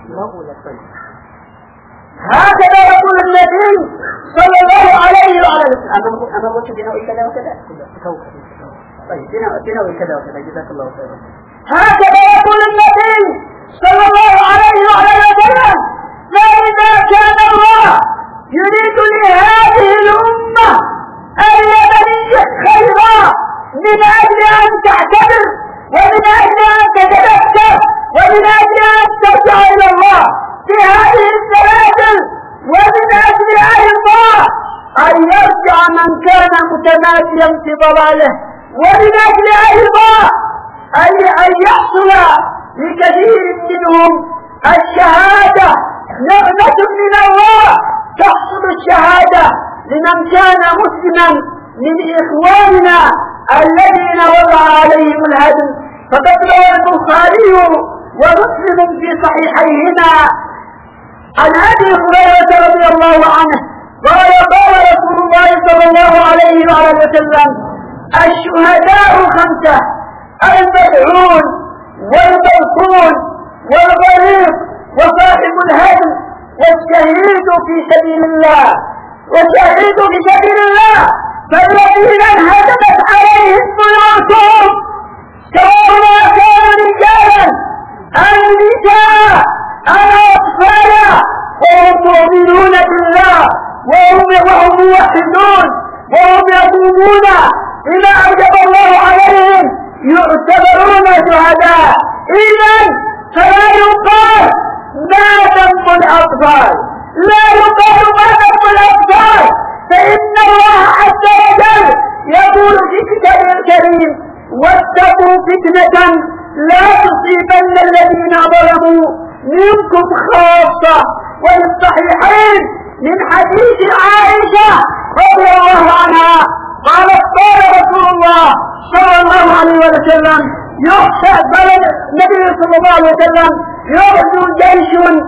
هكذا يقول النبي صلى الله عليه وعلى وسلم. أنا قلت بنوع كذا وكذا طيب تناول كذا وكذا جزاك الله خيرا. هكذا يقول النبي صلى الله عليه وعلى وسلم: فإذا كان الله يريد لهذه الأمة اليمنية خيرا من أجل أن تعتبر ومن أجل أن تتذكر ومن أجل أن ترجع إلى الله في هذه السلاسل، ومن أجل أيضا أن يرجع من كان متماديا في ضلاله، ومن أجل أيضا أن يحصل لكثير منهم الشهادة، نعمة من الله تحصل الشهادة لمن كان مسلما من إخواننا الذين وضع عليهم الهدم. فقد روى البخاري ومسلم في صحيحيهما عن أبي هريرة رضي الله عنه قال: قال رسول الله صلى الله عليه وآله وسلم: الشهداء خمسة: الملعون والملعون والغريق وصاحب الهدم والشهيد في سبيل الله. والشهيد في سبيل الله فالذين انهدمت عليهم بيوتهم، سواء كانوا رجالا أم نساء أم أطفالا، وهم مؤمنون بالله وهم وهم موحدون وهم يتوبون إذا أوجب الله عليهم يعتبرون شهداء. إذن فلا يقال ما ذنب الأطفال، لا يقال ما ذنب الأطفال، فإن الله عز وجل يقول في كتابه الكريم: واتقوا فتنة لا تصيبن الذين ظلموا منكم خاصة. وفي الصحيحين من حديث عائشة رضي الله عنها قالت: قال رسول الله صلى الله عليه وسلم: يخشى بلد النبي صلى الله عليه وسلم يغزو جيش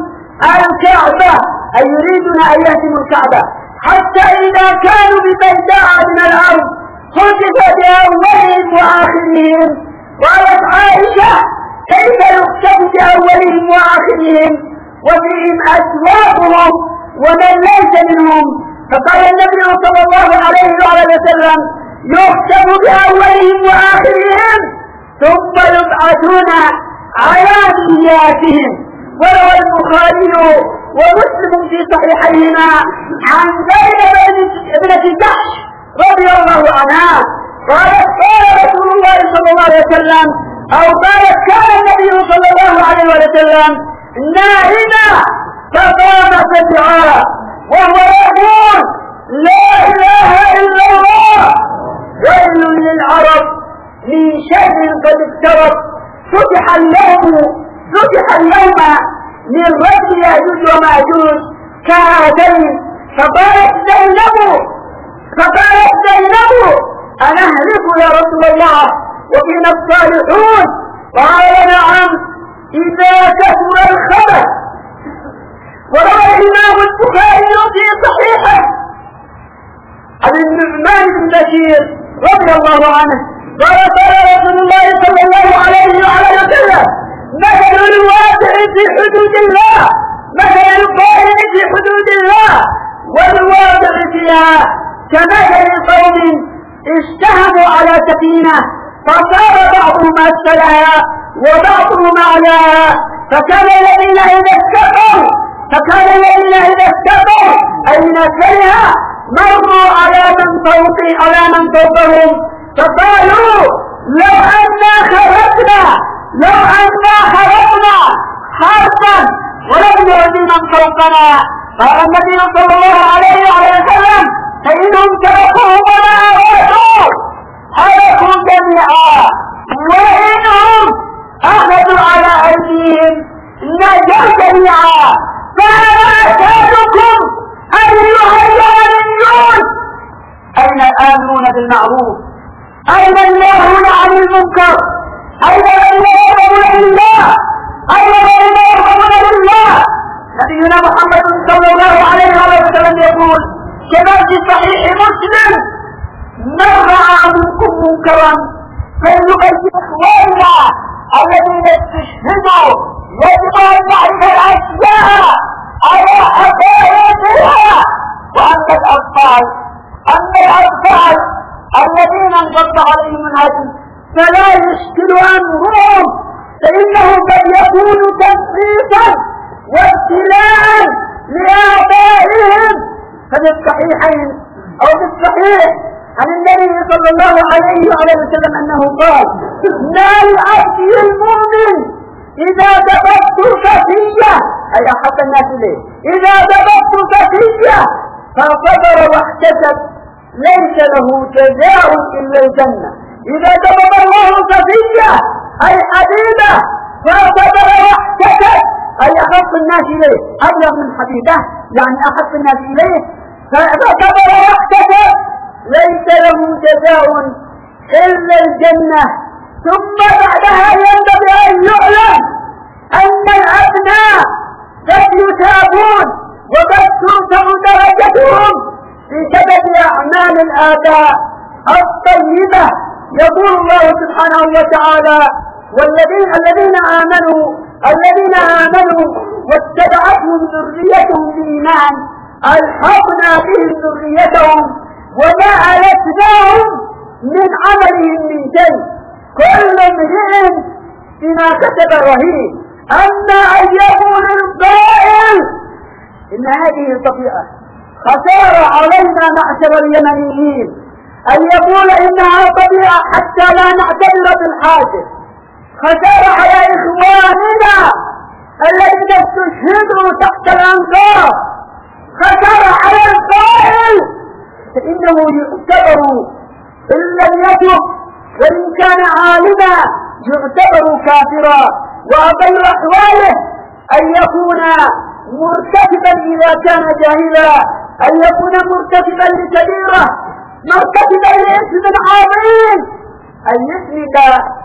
الكعبة، أي يريدون أن يهدموا الكعبة، حتى إذا كانوا ببيداء من الأرض خسف بأولهم وآخرهم. قالت عائشة: كيف يخسف بأولهم وآخرهم وفيهم أسواقهم ومن ليس منهم؟ فقال النبي صلى الله عليه وسلم: يخسف بأولهم وآخرهم ثم يبعثون على نياتهم. وروى البخاري ومسلم في صحيحيهما عن زينب ابنة جحش رضي الله عنها قالت: قال رسول الله صلى الله عليه وسلم، أو قالت: كان النبي صلى الله عليه وسلم نائما فقام فدعا وهو يقول: لا إله إلا الله، ويل للعرب من شر قد اقترب، فتح اليوم فتح اليوم من رد ياجوج وماجوج كهاتين. فقالت زينب فقالت زينب: أنهلك يا رسول الله وفينا الصالحون؟ قال: نعم إذا كثر الخبث. وروى الإمام البخاري في صحيحه عن النعمان بن بشير رضي الله عنه قال: قال رسول الله صلى الله عليه وعلى وسلم: مثل الواقع في حدود الله مثل القائم في حدود الله والواقع فيها كمثل قوم اشتهموا على سفينة فصار بعضهم أسفلها وبعضهم أعلاها، فكان الذين إذا اتقوا فكان الذين إذا اتقوا أي من أسفلها مروا على من فوق على من فوقهم فقالوا: لو أنا خرجنا لو أنا خرجنا حربا ولم نؤذي من فوقنا. قال النبي صلى الله عليه وسلم: فإنهم تركوهم وما أرادوا هلكوا جميعا، وإنهم أخذوا على أيديهم نجوا جميعا. فأنا أسألكم أيها اليمنيون: أين الآمرون بالمعروف؟ أين الناهون عن المنكر؟ أين الذين يؤمنون بالله؟ أين الذين يؤمنون بالله؟ نبينا محمد صلى الله عليه وسلم يقول كما في صحيح مسلم: من رأى منكم منكرا فليؤيد إخواننا الذين استشهدوا. يجب أن نعرف الأشياء على حقائقها. وأما الأطفال أما الأطفال الذين انقض عليهم الهدي فلا يشكل أمرهم، فإنه قد يكون تثبيتا وابتلاء لآبائهم. ففي الصحيحين أو في الصحيح عن النبي صلى الله عليه وعلى وسلم أنه قال: ما العبد المؤمن إذا ذبحت كفية، أي أحب الناس إليه، إذا ذبحت كفية فصبر واحتسب ليس له جزاء إلا الجنة. إذا ذبح الله كفية أي حبيبة فصبر واحتسب أي أحب الناس إليه، أبلغ من حبيبه يعني أحب الناس إليه، فصبر واحتسب ليس له جزاء إلا الجنة. ثم بعدها ينبغي أن يعلم أن الأبناء قد يثابون وقد ترفع درجتهم بسبب أعمال الآباء الطيبة. يقول الله سبحانه وتعالى: والذين الذين آمنوا الذين آمنوا واتبعتهم ذريتهم بإيمان ألحقنا بهم ذريتهم وما ألتناهم من عملهم من شيء كل امرئ بما كتب رهين. أما أن يقول القائل إن هذه الطبيعة خسارة علينا معشر اليمنيين، أن يقول إنها طبيعة حتى لا نعتبر بالحاجة، خسارة على إخواننا الذين استشهدوا تحت الأنقاض، خسارة على القائل، فإنه يعتبر إن لم يتب وإن كان عالما يعتبر كافرا، وأقل أحواله أن يكون مرتكبا إذا كان جاهلا، أن يكون مرتكبا لكبيرة، مرتكبا لإثم عظيم، أن يسند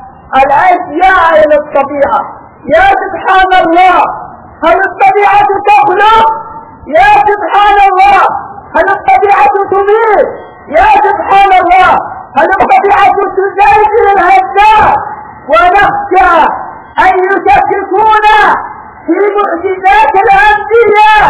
الأشياء إلى الطبيعة. يا سبحان الله، هل الطبيعة تخلق؟ يا سبحان الله، هل الطبيعة تميت؟ يا سبحان الله، هل الطبيعة تزلزل الهداف؟ ونخشى أن يشككون في معجزات الأنبياء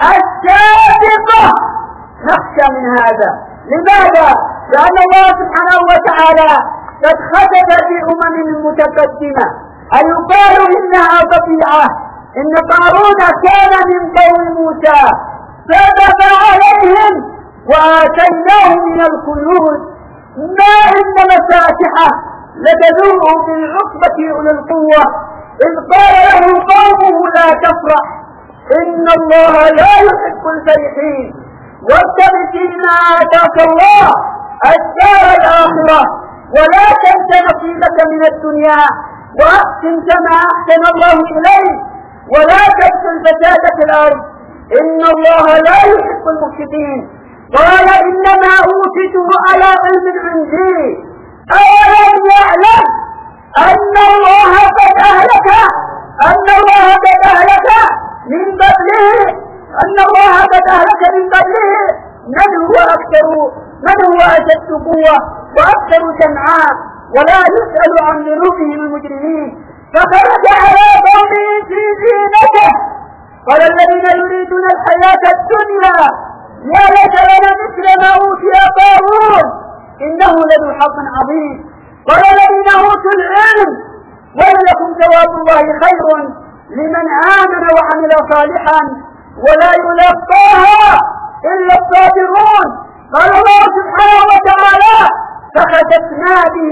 السابقة، نخشى من هذا. لماذا؟ لأن الله سبحانه وتعالى قد خسف في أمم متقدمة أيقال إنها طبيعة. إن قارون كان من قوم موسى فبغى عليهم وآتيناه من الكنوز ما إن مفاتحه لتنوء بالعصبة أولي القوة إذ قال له قومه لا تفرح إن الله لا يحب الفرحين وابتغ فيما آتاك الله الدار الآخرة ولا تنس نصيبك من الدنيا وأحسن كما أحسن الله إليك ولا تبغ الفساد في الأرض إن الله لا يحب المفسدين. قال إنما أوتيته على علم عندي أولم يعلم أن الله قد أهلك أن الله قد أهلك من قبله أن الله قد أهلك من قبله من هو أكثر من هو أشد قوة وأكثر جمعا ولا يسأل عن ذنوبهم المجرمين. فخرج على قومه في زينته قال الذين يريدون الحياة الدنيا يا ليت لنا مثل ما أوتي قارون إنه لذو حظ عظيم. قال الذين أوتوا العلم ولكم ثواب الله خير لمن آمن وعمل صالحا ولا يلقاها إلا الصابرون. قال الله سبحانه وتعالى فخسفنا به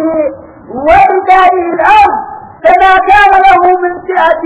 وبداره الأرض فما كان له من فئة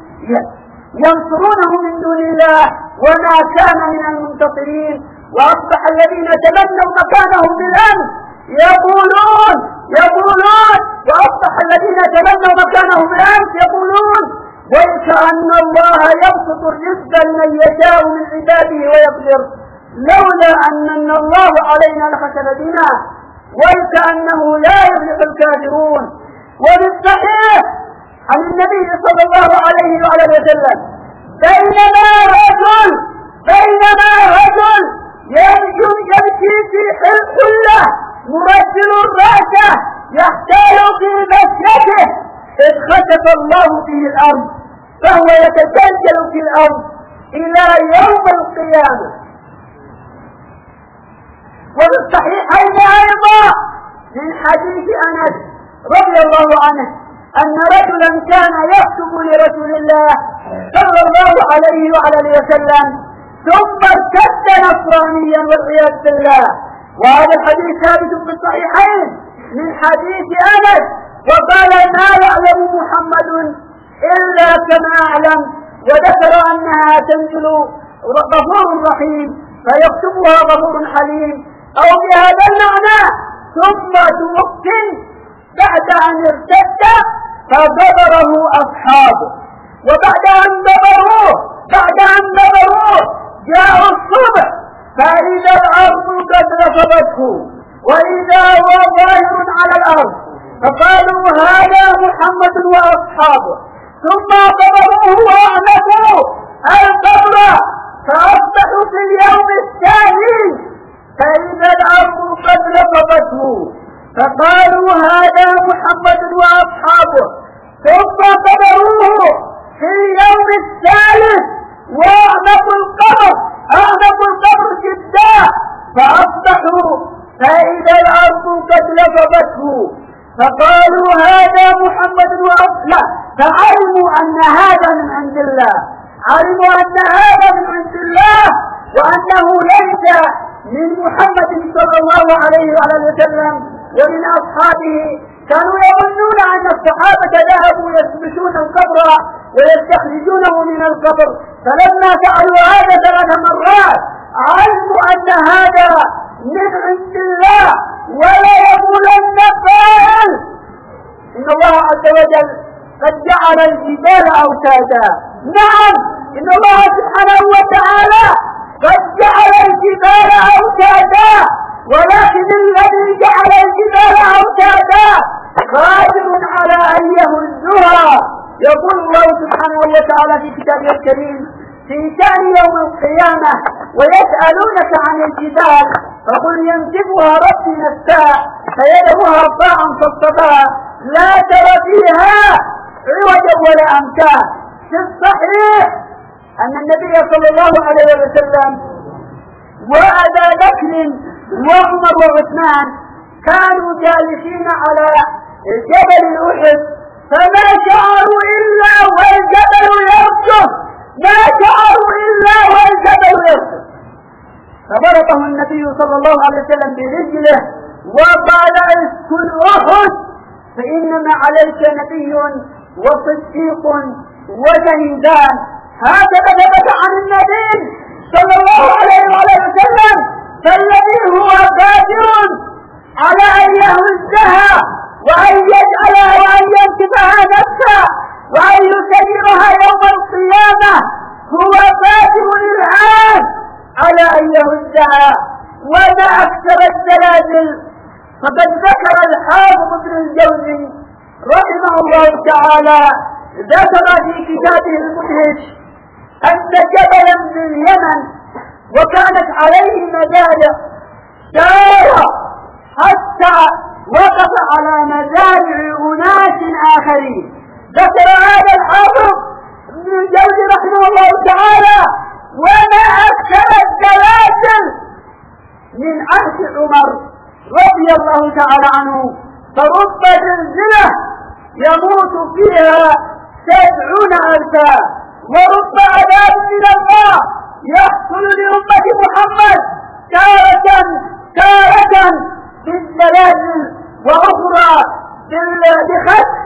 ينصرونه من دون الله وما كان من المنتصرين. وأصبح الذين تمنوا مكانهم بالأمس يقولون يقولون وأصبح الذين تمنوا مكانهم بالأمس يقولون وكأن الله يبسط الرزق لمن يشاء من عباده ويقدر لولا أن الله علينا لخسف بنا وكأنه لا يفلح الكافرون. وبالصحيح عن النبي صلى الله عليه وعلى وسلم بينما رجل بينما رجل يمشي في حلة مرسل رأسه يحتال في مشيته إذ خسف الله به الأرض فهو يتسلسل في الأرض إلى يوم القيامة. وفي الصحيحين أيضا من حديث أنس رضي الله عنه أن رجلا كان يكتب لرسول الله صلى الله عليه وعلى اله وسلم ثم ارتد نصرانيا والعياذ بالله. وهذا الحديث ثابت في الصحيحين من حديث أنس، وقال ما يعلم محمد إلا كما أعلم، وذكر أنها تنزل غفور رحيم فيكتبها غفور حليم، أو بهذا المعنى ثم توفي بعد أن ارتد فببره أصحابه، وبعد أن ببروه بعد أن ببروه جاءوا الصبح فإذا الأرض قد رفضته وإذا هو ظاهر على الأرض، فقالوا هذا محمد وأصحابه، ثم ببروه وأعنفوا القبر فأصبحوا في اليوم الثاني فإذا الأرض قد رفضته، فقالوا هذا محمد وأصحابه، ثم قبروه في اليوم الثالث وأعنفوا القبر أعنفوا القبر جدا فأصبحوا فإذا الأرض قد رفضته، فقالوا هذا محمد وأصحابه، فعلموا أن هذا من عند الله، علموا أن هذا من عند الله وأنه ليس من محمد صلى الله عليه وعلى وسلم ومن أصحابه. كانوا يظنون أن الصحابة ذهبوا يثبتون القبر ويستخرجونه من القبر، فلما فعلوا هذا ثلاث مرات علموا أن هذا من عند الله، ولا يقولن قائل إن الله عز وجل قد جعل الجبال أوتادا. نعم، إن الله سبحانه وتعالى قد جعل الجبال أوتادا، ولكن الذي جعل الجبال أوتادا قادر على أن يهزها. يقول الله سبحانه وتعالى في كتابه الكريم في شأن يوم القيامة ويسألونك عن الجبال فقل ينسفها ربي نسفا فيذرها صاعا صفصفا لا ترى فيها عوجا ولا أمتا. في الصحيح أن النبي صلى الله عليه وسلم وأبا بكر وعمر وعثمان كانوا جالسين على جبل أحد، فما شعروا إلا والجبل يرجف، ما شعروا إلا والجبل يرجف، فضربه النبي صلى الله عليه وسلم برجله وقال اسكن أحد فإنما عليك نبي وصديق وشهيدان. هكذا ثبت عن النبي صلى الله عليه وسلم، فالذي هو قادر على أن يهزها وأن يجعلها وأن ينكبها نفسها وأن يسيرها يوم القيامة هو قادر الآن على أن يهزها. وما أكثر الزلازل، فقد ذكر الحافظ ابن الجوزي رحمه الله تعالى ذكر في كتابه المدهش أن جبلا من اليمن وكانت عليه مزارع سار حتى وقف على مزارع أناس آخرين. ذكر هذا الحافظ ابن الجوزي رحمه الله تعالى وما أكثر الزلازل من عهد عمر رضي الله تعالى عنه، فرب زلزلة يموت فيها سبعون ألفا، ورب عذاب من الله يحصل لأمة محمد تارة تارة بالزلازل وأخرى بخس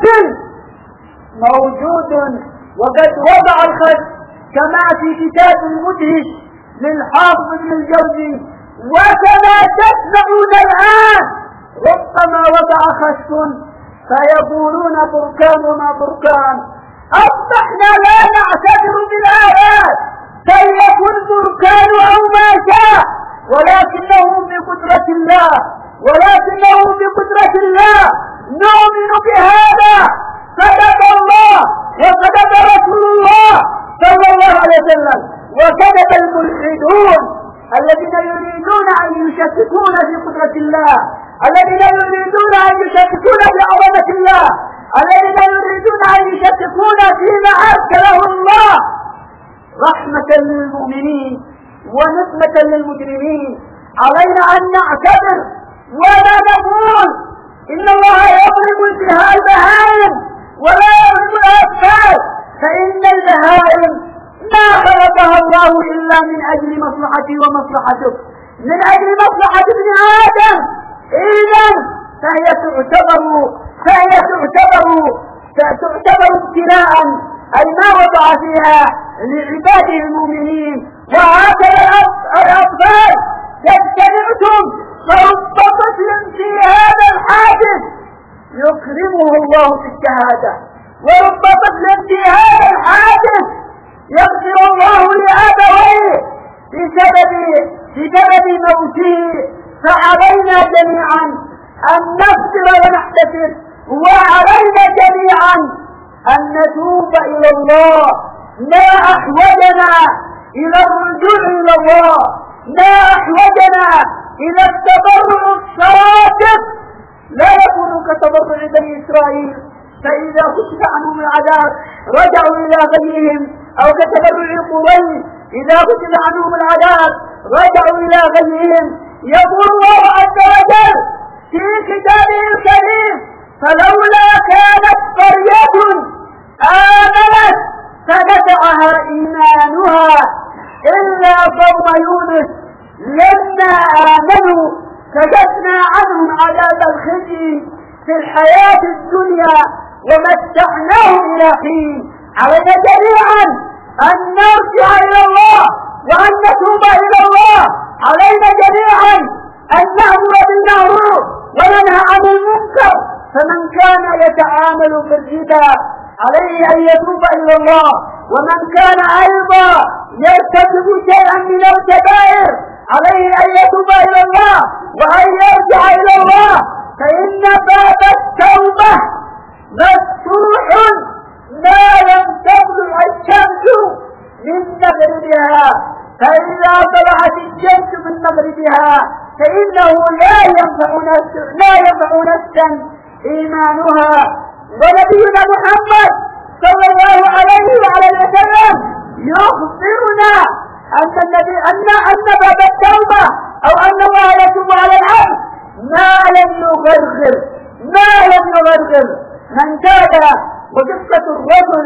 موجود. وقد وضع الخس كما في كتاب المدهش للحافظ ابن الجوزي، وكما تسمعون الآن ربما وضع خس فيقولون بركان وما بركان. أصبحنا لا نعتبر بالآيات فليكن بركان أو ما شاء، ولكنه بقدرة الله ولكنه بقدرة الله نؤمن بهذا. صدق الله وصدق رسول الله صلى الله عليه وسلم، وكذب الملحدون الذين يريدون أن يشككون في قدرة الله، الذين يريدون أن يشككون في عظمة الله، الذين يريدون أن يشككون فيما أرسله الله رحمة للمؤمنين ونقمة للمجرمين. علينا أن نعتبر ولا نقول إن الله يضرب بها البهائم ولا يضرب الأطفال، فإن البهائم ما خلقها الله إلا من أجل مصلحتي ومصلحتك، من أجل مصلحة ابن آدم. إذن فهي تعتبر فهي تعتبر تعتبر ابتلاء، أي ما وضع فيها لعباده المؤمنين. وهكذا الأطفال تجتمعتم فرب طفل في هذا الحادث يكرمه الله في الشهادة، ورب طفل في هذا الحادث يغفر الله لأبويه بسبب بسبب موته. فعلينا جميعا أن نصبر ونحتسب، وعلينا جميعا أن نتوب إلى الله. ما أحوجنا إلى الرجوع إلى الله، ما أحوجنا إلى التضرع الصادق، لا يكون كتضرع بني إسرائيل فإذا كشف عنهم العذاب رجعوا إلى غيهم، أو كتضرع قريش إذا كشف عنهم العذاب رجعوا إلى غيهم. يقول الله عز وجل في كتابه الكريم: فلولا كانت قرية آمنت فنفعها إيمانها إلا قوم يونس لما آمنوا كشفنا عنهم عذاب الخزي في الحياة الدنيا ومتعناهم إلى حين. علينا جميعا أن نرجع إلى الله وأن نتوب إلى الله. علينا جميعا أن نأمر بالمعروف وننهى عن المنكر. فمن كان يتعامل بالربا عليه أن يتوب إلى الله، ومن كان أيضا يرتكب شيئا من الكبائر عليه أن يتوب إلى الله وأن يرجع إلى الله، فإن باب التوبة مفتوح ما لم تطلع الشمس من مغربها. فإذا طلعت الشمس من مغربها فإنه لا ينفع نفسا لا ينفع نفسا إيمانها. ونبينا محمد صلى الله عليه وعلى وسلم يخبرنا أن النبي أن أن باب التوبة أو أن الله يتوب على العبد ما لم يغرغر ما لم يغرغر من تاب. وقصة الرجل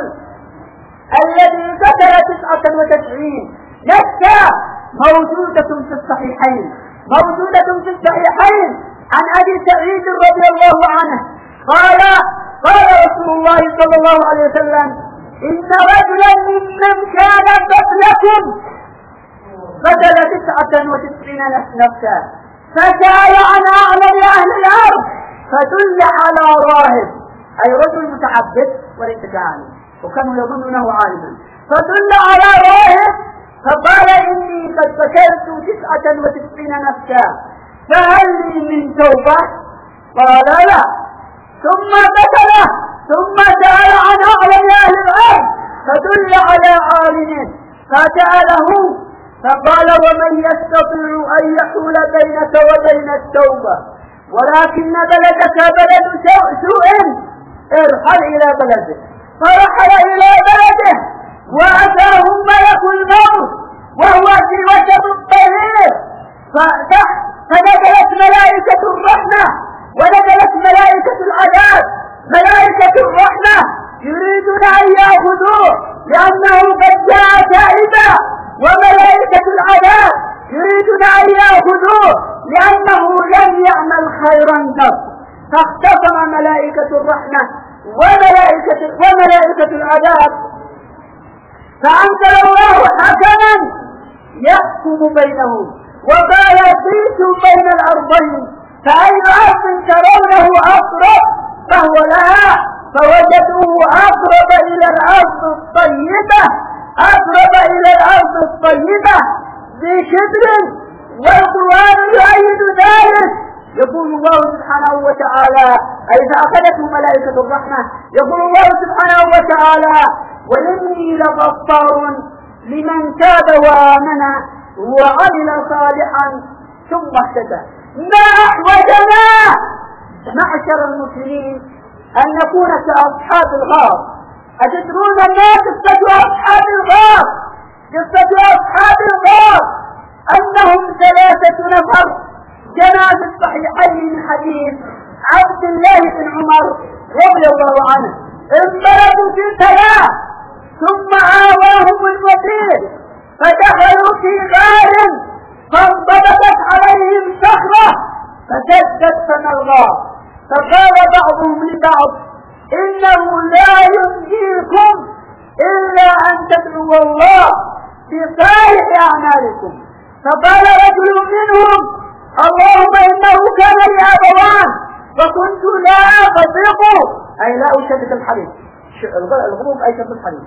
الذي قتل تسعة وتسعين نفسا موجودة في الصحيحين موجودة في الصحيحين عن أبي سعيد رضي الله عنه قال قال رسول الله صلى الله عليه وسلم: إن رجلا ممن كان قبلكم قتل تسعة وتسعين نفسا فسأل عن أعلم أهل الأرض فدل على راهب، أي رجل متعبد وليس كعالم وكانوا يظنونه عالما، فدل على راهب فقال: إني قد قتلت تسعة وتسعين نفسا فهل لي من توبة؟ قال: لا. ثم قتله ثم سأل عن أعلم أهل الأرض فدل على عالم فسأله فقال: ومن يستطيع أن يحول بينك وبين التوبة ولكن بلدك بلد سوء ارحل إلى بلده. فرحل إلى بلده وأتاهم ملك الموت وهو في وسط الطريق فنزلت ملائكة الرحمة ونزلت ملائكة العذاب. ملائكة الرحمة يريدون أن يأخذوه لأنه قد جاء تائبا، وملائكة العذاب يريدون أن يأخذوه لأنه لم يعمل خيرا قط. فاختصم ملائكة الرحمة وملائكة, وملائكة العذاب، فأنزل الله حكما يحكم بينهم وقال: قيسوا بين الأرضين فأي أرض ترونه أقرب فهو لها، فوجدوه أقرب إلى الأرض الطيبة أقرب إلى الأرض الطيبة بشبر، والقرآن يؤيد ذلك. يقول الله سبحانه وتعالى: أي فأخذته ملائكة الرحمة. يقول الله سبحانه وتعالى: وإني لغفار لمن تاب وآمن وعمل صالحا ثم اهتدى. ما أحوجنا معشر المسلمين أن نكون كأصحاب الغار. أتدرون ما قصة أصحاب الغار؟ قصة أصحاب الغار أنهم ثلاثة نفر، جاء في الصحيحين من حديث عبد الله بن عمر رضي الله عنه انبلغوا في ثلاث ثم آواهم المسير فدخلوا في غار فانضبطت عليهم صخرة فسدت فم الغار فقال بعضهم لبعض إنه لا ينجيكم إلا أن تدعوا الله بصالح أعمالكم. فقال رجل منهم اللهم إنه كان لي أبوان فكنت لا أطيق أي لا أشدد الحديث الغروب أي شد الحديث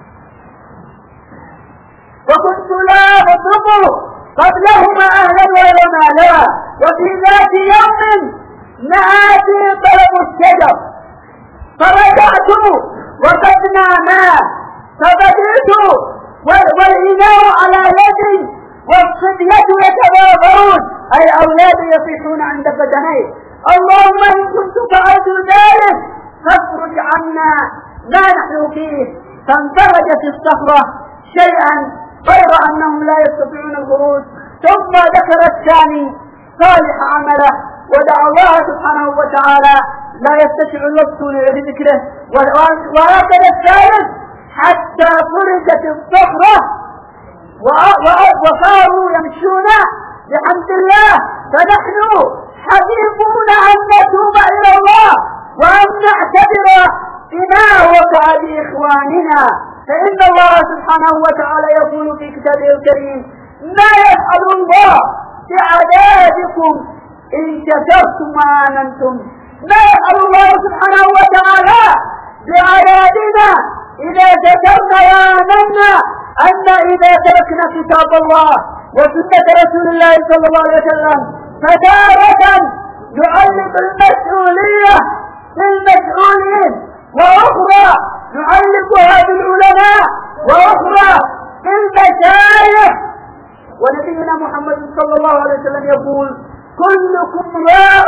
وكنت لا أطيق قبلهما أهلا ولا مالا. وفي ذات يوم نادي طلب الشجر فرجعت وقد ناما فبديت والإناء على يدي والصبية يتباغون أي أولاد يصيحون عند بدني اللهم إن كنت فعلت ذلك فاخرج عنا ما نحن فيه. فانفرجت الصخرة شيئا غير أنهم لا يستطيعون الخروج. ثم ذكر الثاني صالح عمله ودعا الله سبحانه وتعالى لا يستشع الوقت لذكره. وهكذا الثالث حتى فرجت الصخرة وصاروا يمشون بحمد الله. فنحن حريصون أن نتوب إلى الله وأن نعتبر بنا وكأبي إخواننا. فإن الله سبحانه وتعالى يقول في كتابه الكريم ما يفعل الله بعذابكم إن شكرتم وآمنتم. ما يفعل الله سبحانه وتعالى بعذابنا إذا شكرنا وآمنا أن إذا تركنا كتاب الله وسنة رسول الله صلى الله عليه وسلم فتارة يعلق المسؤولية بالمسؤولين وأخرى نعلقها بالعلماء وأخرى بالمشايخ. ونبينا محمد صلى الله عليه وسلم يقول كلكم راع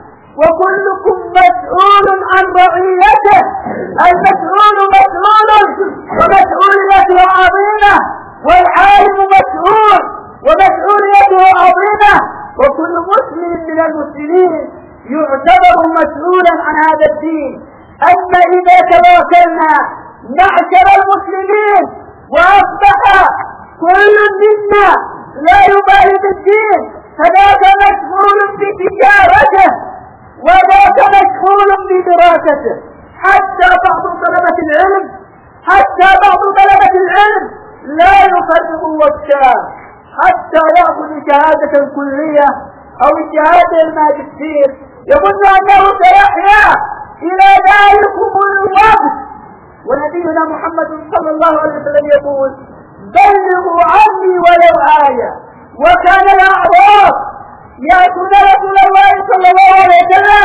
وكلكم مسؤول عن رعيته. المسؤول مسؤول ومسؤوليته عظيمة والعالم مسؤول ومسؤوليته عظيمة وكل مسلم من المسلمين يعتبر مسؤولا عن هذا الدين. أما إذا تواصلنا معشر المسلمين وأصبح كل منا لا يبالي بالدين فذاك مشغول بتجارته وذاك مشغول بدراسته. حتى بعض طلبة العلم حتى بعض طلبة العلم لا يفرغ وقته حتى يأخذ شهادة الكلية أو الشهادة الماجستير يظن أنه سيحيا إلى ذلكم الوقت. ونبينا محمد صلى الله عليه وسلم يقول بلغوا عني ولو آية. وكان الأعراب يأتون رسول الله صلى الله عليه وسلم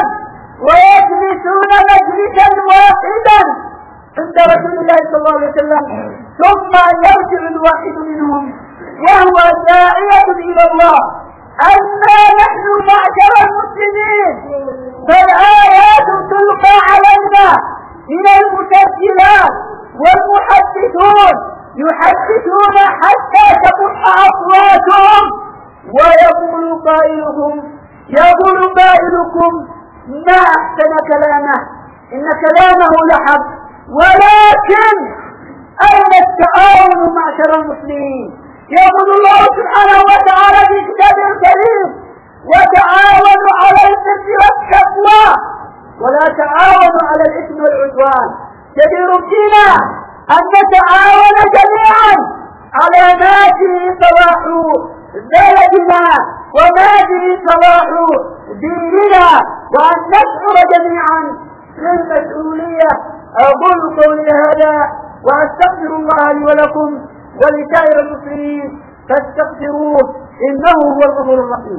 ويجلسون مجلسا واحدا عند رسول الله صلى الله عليه وسلم ثم يرجع الواحد منهم وهو داعية إلى الله أما نحن معشر المسلمين فالآيات تلقى علينا من المسجلات والمحدثون يحدثون حتى تقع أصواتهم ويقول قائلهم يقول قائلكم ما أحسن كلامه إن كلامه لحق. ولكن أين التعاون معشر المسلمين؟ يقول الله سبحانه وتعالى في كتابه الكريم وتعاونوا على البر والتقوى ولا تعاونوا على الإثم والعدوان. جدير بنا أن نتعاون جميعا على ما فيه صلاح بلدنا وما فيه صلاح ديننا وأن نشعر جميعا بالمسؤولية. أقول قولي هذا وأستغفر الله لي ولكم ولسائر المسلمين فاستغفروه إنه هو الغفور الرحيم.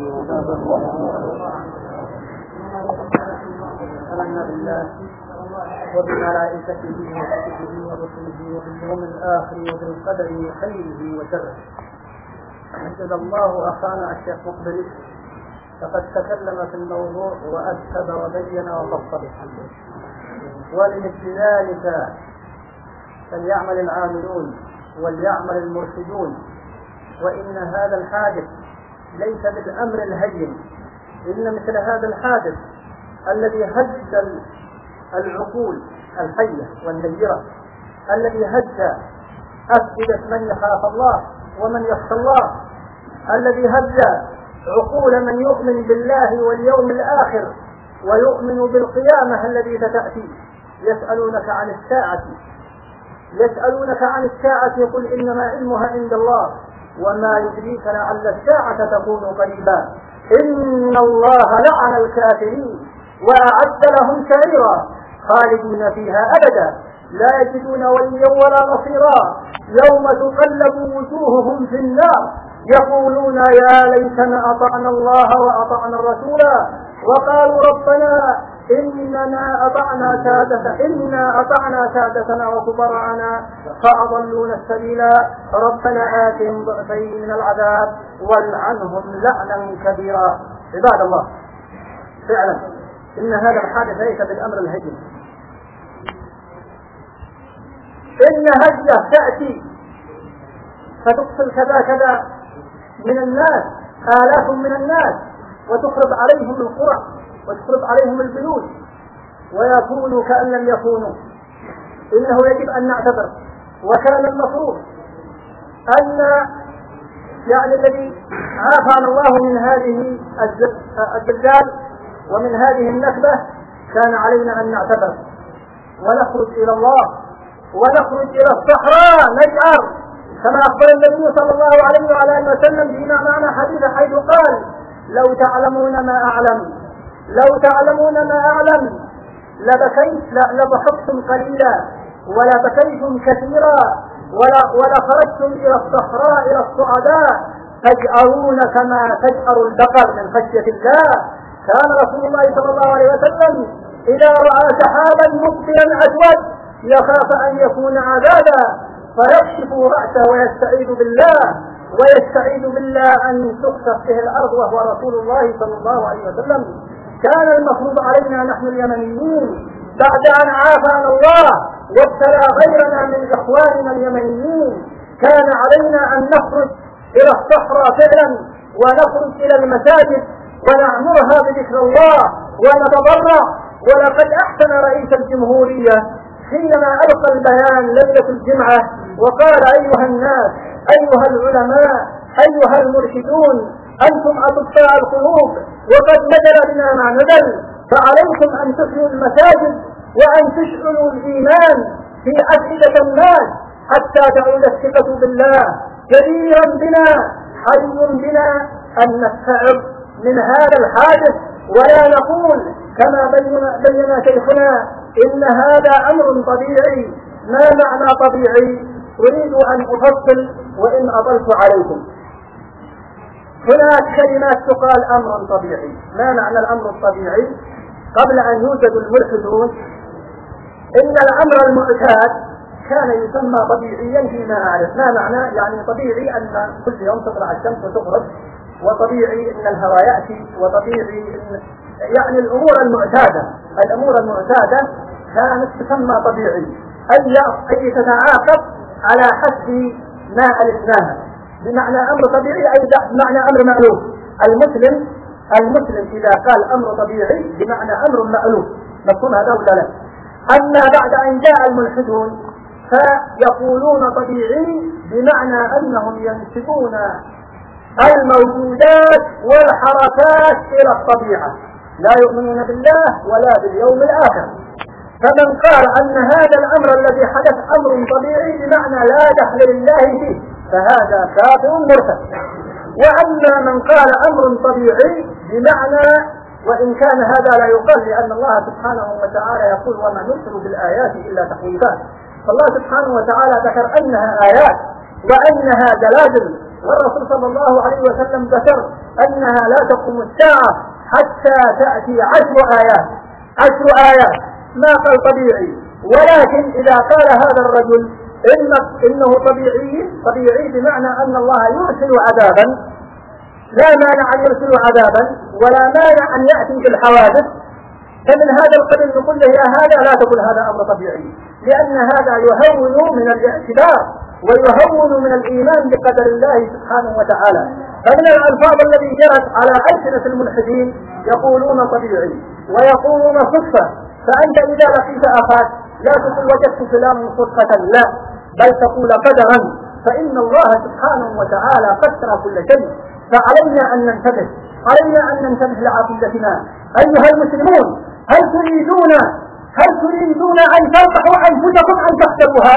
آمنا بالله وبملائكته وكتبه ورسله وباليوم الآخر وبالقدر خيره وشره. حمد الله أخانا الشيخ مقبل فقد تكلم في الموضوع وأكد وبين وفصل. ولمثل ذلك فليعمل العاملون وليعمل المرشدون. وإن هذا الحادث ليس بالأمر الهين، إن مثل هذا الحادث الذي هز العقول الحية والنيرة، الذي هز أفئدة من يخاف الله ومن يخشى الله، الذي هز عقول من يؤمن بالله واليوم الآخر ويؤمن بالقيامة التي ستأتي. يسألونك عن الساعة يسألونك عن الساعة قل إنما علمها عند الله وما يدريك لعل الساعة تكون قريبا. إن الله لعن الكافرين وأعد لهم سعيرا خالدين فيها أبدا لا يجدون وليا ولا نصيرا يوم تقلب وجوههم في النار يقولون يا ليتنا أطعنا الله وأطعنا الرسول وقالوا ربنا إننا أطعنا سادتنا إنا أطعنا سادتنا وكبراءنا فأضلونا السبيلا ربنا آتهم ضعفين من العذاب والعنهم لعنا كبيرا. عباد الله، فعلا إن هذا الحادث ليس بالأمر الهين، إن هجة تأتي فتقتل كذا كذا من الناس، آلاف من الناس، وتخرب عليهم القرى وتخرب عليهم البيوت ويكونوا كأن لم يكونوا. إنه يجب أن نعتبر، وكان المفروض أن يعني الذي عافانا الله من هذه الزلزال ومن هذه النكبة كان علينا أن نعتبر ونخرج إلى الله ونخرج إلى الصحراء نجأر كما أخبر النبي صلى الله عليه وعلى آله وسلم فيما معنى حديث حيث قال لو تعلمون ما أعلم لو تعلمون ما أعلم لبكيت لضحكتم قليلا ولا بكيتم كثيرا ولا ولا خرجتم إلى الصحراء إلى الصعداء تجأرون كما تجأر البقر من خشية الله. كان رسول الله صلى الله عليه وسلم إذا رأى سحابا مقبلا أسود يخاف أن يكون عذابا فيكشف رأسه ويستعيذ بالله ويستعيذ بالله أن تخسف به الأرض وهو رسول الله صلى الله عليه وسلم. كان المفروض علينا نحن اليمنيين بعد أن عافانا الله وابتلى غيرنا من إخواننا اليمنيين كان علينا أن نخرج إلى الصحراء فعلا ونخرج إلى المساجد ونعمرها بذكر الله ونتضرع. ولقد أحسن رئيس الجمهورية حينما ألقى البيان ليلة الجمعة وقال أيها الناس أيها العلماء أيها المرشدون أنتم أطباء القلوب وقد نزل بنا ما نزل فعليكم أن تحيوا المساجد وأن تشعلوا الإيمان في أفئدة الناس حتى تعود الثقة بالله. جديرا بنا حري بنا أن نستعظ من هذا الحادث ولا نقول كما بين شيخنا إن هذا أمر طبيعي. ما معنى طبيعي؟ أريد أن أفصل وإن أطلت عليكم. هناك كلمات تقال أمر طبيعي. ما معنى الأمر الطبيعي؟ قبل أن يوجد الملحدون إن الأمر المعتاد كان يسمى طبيعيا فيما أعرف. ما معنى؟ يعني طبيعي أن كل يوم تطلع الشمس وتغرب، وطبيعي أن الهواء يأتي، وطبيعي أن يعني الأمور المعتادة الأمور المعتادة كانت تسمى طبيعي أي تتعاقب على حسب ما ألفناها. بمعنى أمر طبيعي أي بمعنى أمر مألوف. المسلم المسلم إذا قال أمر طبيعي بمعنى أمر مألوف. مفهوم هذا ولا لا؟ أما بعد أن جاء الملحدون فيقولون طبيعي بمعنى أنهم ينسبون الموجودات والحركات إلى الطبيعة، لا يؤمنون بالله ولا باليوم الآخر. فمن قال أن هذا الأمر الذي حدث أمر طبيعي بمعنى لا دخل لله فيه فهذا كافر مرتد. وأما من قال أمر طبيعي بمعنى وإن كان هذا لا يقال لأن الله سبحانه وتعالى يقول وما نرسل بالآيات إلا تخويفا. فالله سبحانه وتعالى ذكر أنها آيات وأنها دلائل، والرسول صلى الله عليه وسلم ذكر أنها لا تقوم الساعة حتى تأتي عشر آيات عشر آيات ما قال طبيعي. ولكن إذا قال هذا الرجل إن إنه طبيعي طبيعي بمعنى أن الله يرسل عذابا، لا مانع أن يرسل عذابا ولا مانع أن يأتي بالحوادث، فمن هذا القبيل نقول له يا هذا لا تقول هذا أمر طبيعي، لأن هذا يهون من الاعتبار ويهون من الإيمان بقدر الله سبحانه وتعالى. فمن الألفاظ التي جرت على ألسنة الملحدين يقولون طبيعي ويقولون صدفة. فأنت إذا لقيت أخاك لا تقول وجدت فلانا صدفة، لا، بل تقول قدرا، فإن الله سبحانه وتعالى قدر كل شيء. فعلينا أن ننتبه، علينا أن ننتبه لعقيدتنا أيها المسلمون. هل تريدون هل تريدون أن تربحوا أنفسكم أم تخسروها؟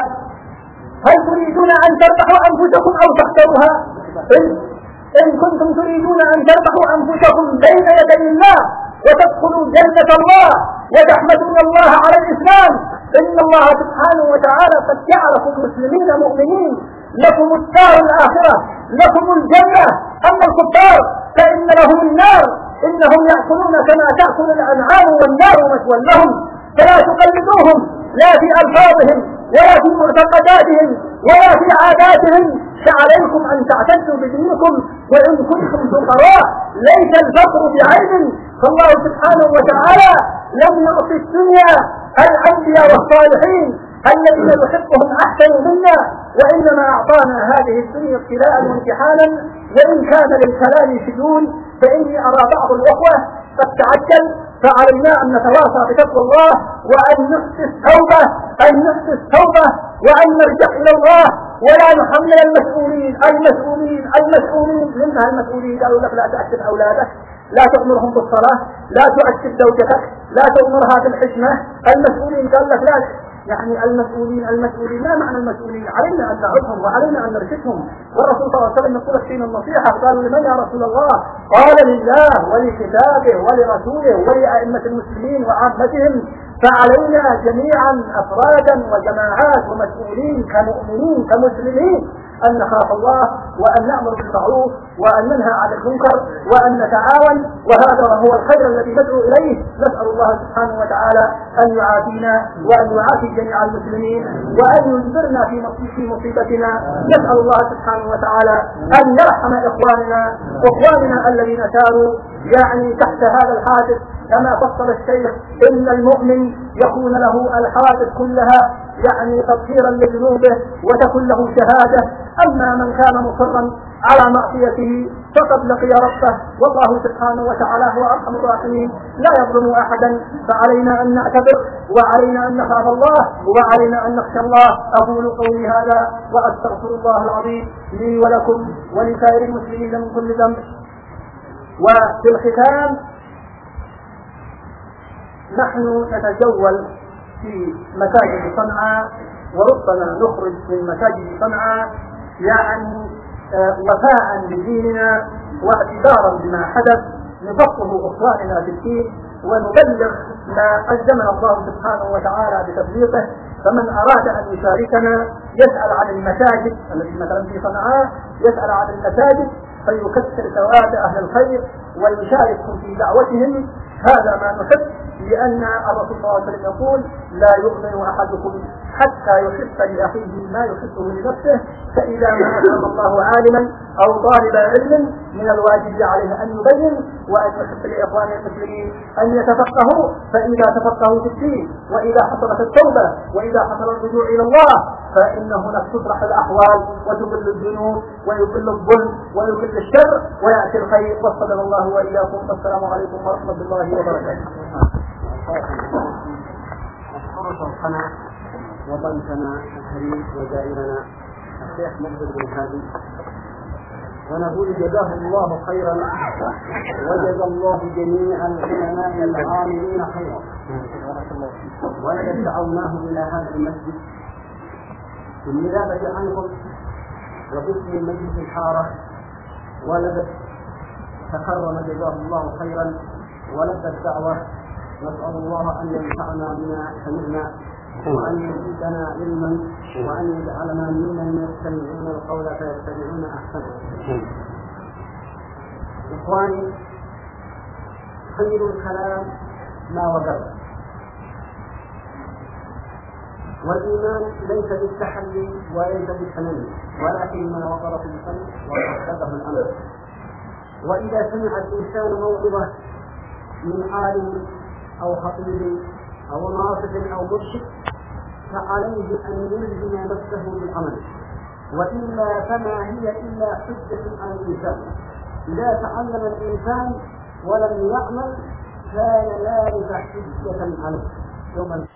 هل تريدون أن تربحوا أنفسكم أو تخسروها؟ إن, إن كنتم تريدون أن تربحوا أنفسكم بين يدي الله وتدخلوا جنة الله وتحمدون الله على الإسلام، إن الله سبحانه وتعالى قد جعلكم مسلمين مؤمنين، لكم الدار الآخرة، لكم الجنة. أما الكفار فإن لهم النار، إنهم يأكلون كما تأكل الأنعام والنار مثوى لهم. فلا تقلدوهم لا في ألفاظهم ولا في معتقداتهم ولا في عاداتهم، فعليكم أن تعتدوا بدينكم. وإن كنتم فقراء ليس الفقر بعيب، فالله سبحانه وتعالى لم يعطي الدنيا الأنبياء والصالحين الذين يحبهم أحسن منا، وإنما أعطانا هذه الدنيا ابتلاء وامتحانا. وإن كان للكلام شجون فإني أرى بعض الأخوة قد تعجل، فعلينا أن نتواصى بتقوى الله وأن نحسس توبة أن نحسس توبة وأن نرجع إلى الله، ولا نحمل المسؤولين المسؤولين المسؤولين منها المسؤولين. قالوا لك لا تأكد أولادك، لا تأمرهم بالصلاة، لا تؤكد زوجتك، لا تأمرها بالحشمة. المسؤولين قال لك لا، يعني المسؤولين المسؤولين ما معنى المسؤولين؟ علينا أن نعظهم وعلينا أن نرشدهم. والرسول صلى الله عليه وسلم يقول فينا النصيحة، قالوا لمن يا رسول الله؟ قال لله ولكتابه ولرسوله ولأئمة المسلمين وعامتهم. فعلينا جميعا أفرادا وجماعات ومسؤولين كمؤمنين كمسلمين أن نخاف الله وأن نأمر بالمعروف وأن ننهى عن المنكر وأن نتعاون، وهذا هو الخير الذي ندعو إليه. نسأل الله سبحانه وتعالى أن يعافينا وأن يعافي جميع المسلمين وأن يجبرنا في مصيبتنا. نسأل الله سبحانه وتعالى أن يرحم إخواننا إخواننا الذين ساروا يعني تحت هذا الحادث، كما فصل الشيخ إن المؤمن يكون له الحوادث كلها يعني تطهيرا لذنوبه وتكون له شهادة. أما من كان مصرا على معصيته فقد لقي ربه، والله سبحانه وتعالى هو أرحم الراحمين لا يظلم أحدا. فعلينا أن نعتبر وعلينا أن نخاف الله وعلينا أن نخشى الله. أقول قولي هذا وأستغفر الله العظيم لي ولكم ولسائر المسلمين من كل ذنب. وفي الختام نحن نتجول في مساجد صنعاء، وربما نخرج من مساجد صنعاء يعني وفاء بديننا واعتبارا بما حدث، نفقه اخواننا في الدين ونبلغ ما قدمنا الله سبحانه وتعالى بتبليغه. فمن أراد أن يشاركنا يسأل عن المساجد التي مثلا في صنعاء، يسأل عن المساجد فيكثر ثواب أهل الخير ويشاركهم في دعوتهم. هذا ما نحب، لأن الرسول صلى الله عليه وسلم يقول لا يؤمن أحدكم حتى يحب لأخيه ما يحبه لنفسه. فإذا ما أكرم الله عالما أو طالب علم من الواجب عليه أن يبين وأن يحب لإخوانه المسلمين أن يتفقهوا. فإذا تفقهوا في الدين وإذا حصلت التوبة وإذا حصل الرجوع إلى الله فإن هناك تطرح الأحوال وتقل الذنوب ويقل الظلم ويقل الشر ويأتي الخير. وصدق الله وإياكم، والسلام عليكم ورحمة الله وبركاته. أشكر شرحنا وضيفنا الكريم وزائرنا الشيخ مقبل بن هادي، ونقول جزاه الله خيرا وجزى الله جميع العلماء العاملين خيرا. ولقد دعوناه إلى هذا المسجد بالنيابة عنكم وباسم المجلس الحارة، ولقد تكرم جزاه الله خيرا ولبى الدعوة. نسأل الله أن ينفعنا بما سمعنا وأن يزيدنا علما وأن يجعلنا ممن يستمعون القول فيتبعون أحسنه. إخواني، خير الكلام ما وجب، والإيمان ليس بالتحلي وليس بالتمني ولكن ما وقر في القلب وصدقه الأمر. وإذا سمع الإنسان موعظة من عالم أو خطيب أو ناصح أو مرشد فعليه أن يلزم نفسه بالعمل وإلا فما هي إلا حجة على الإنسان. إذا تعلم الإنسان ولم يعمل كان ذلك حجة عليه يوم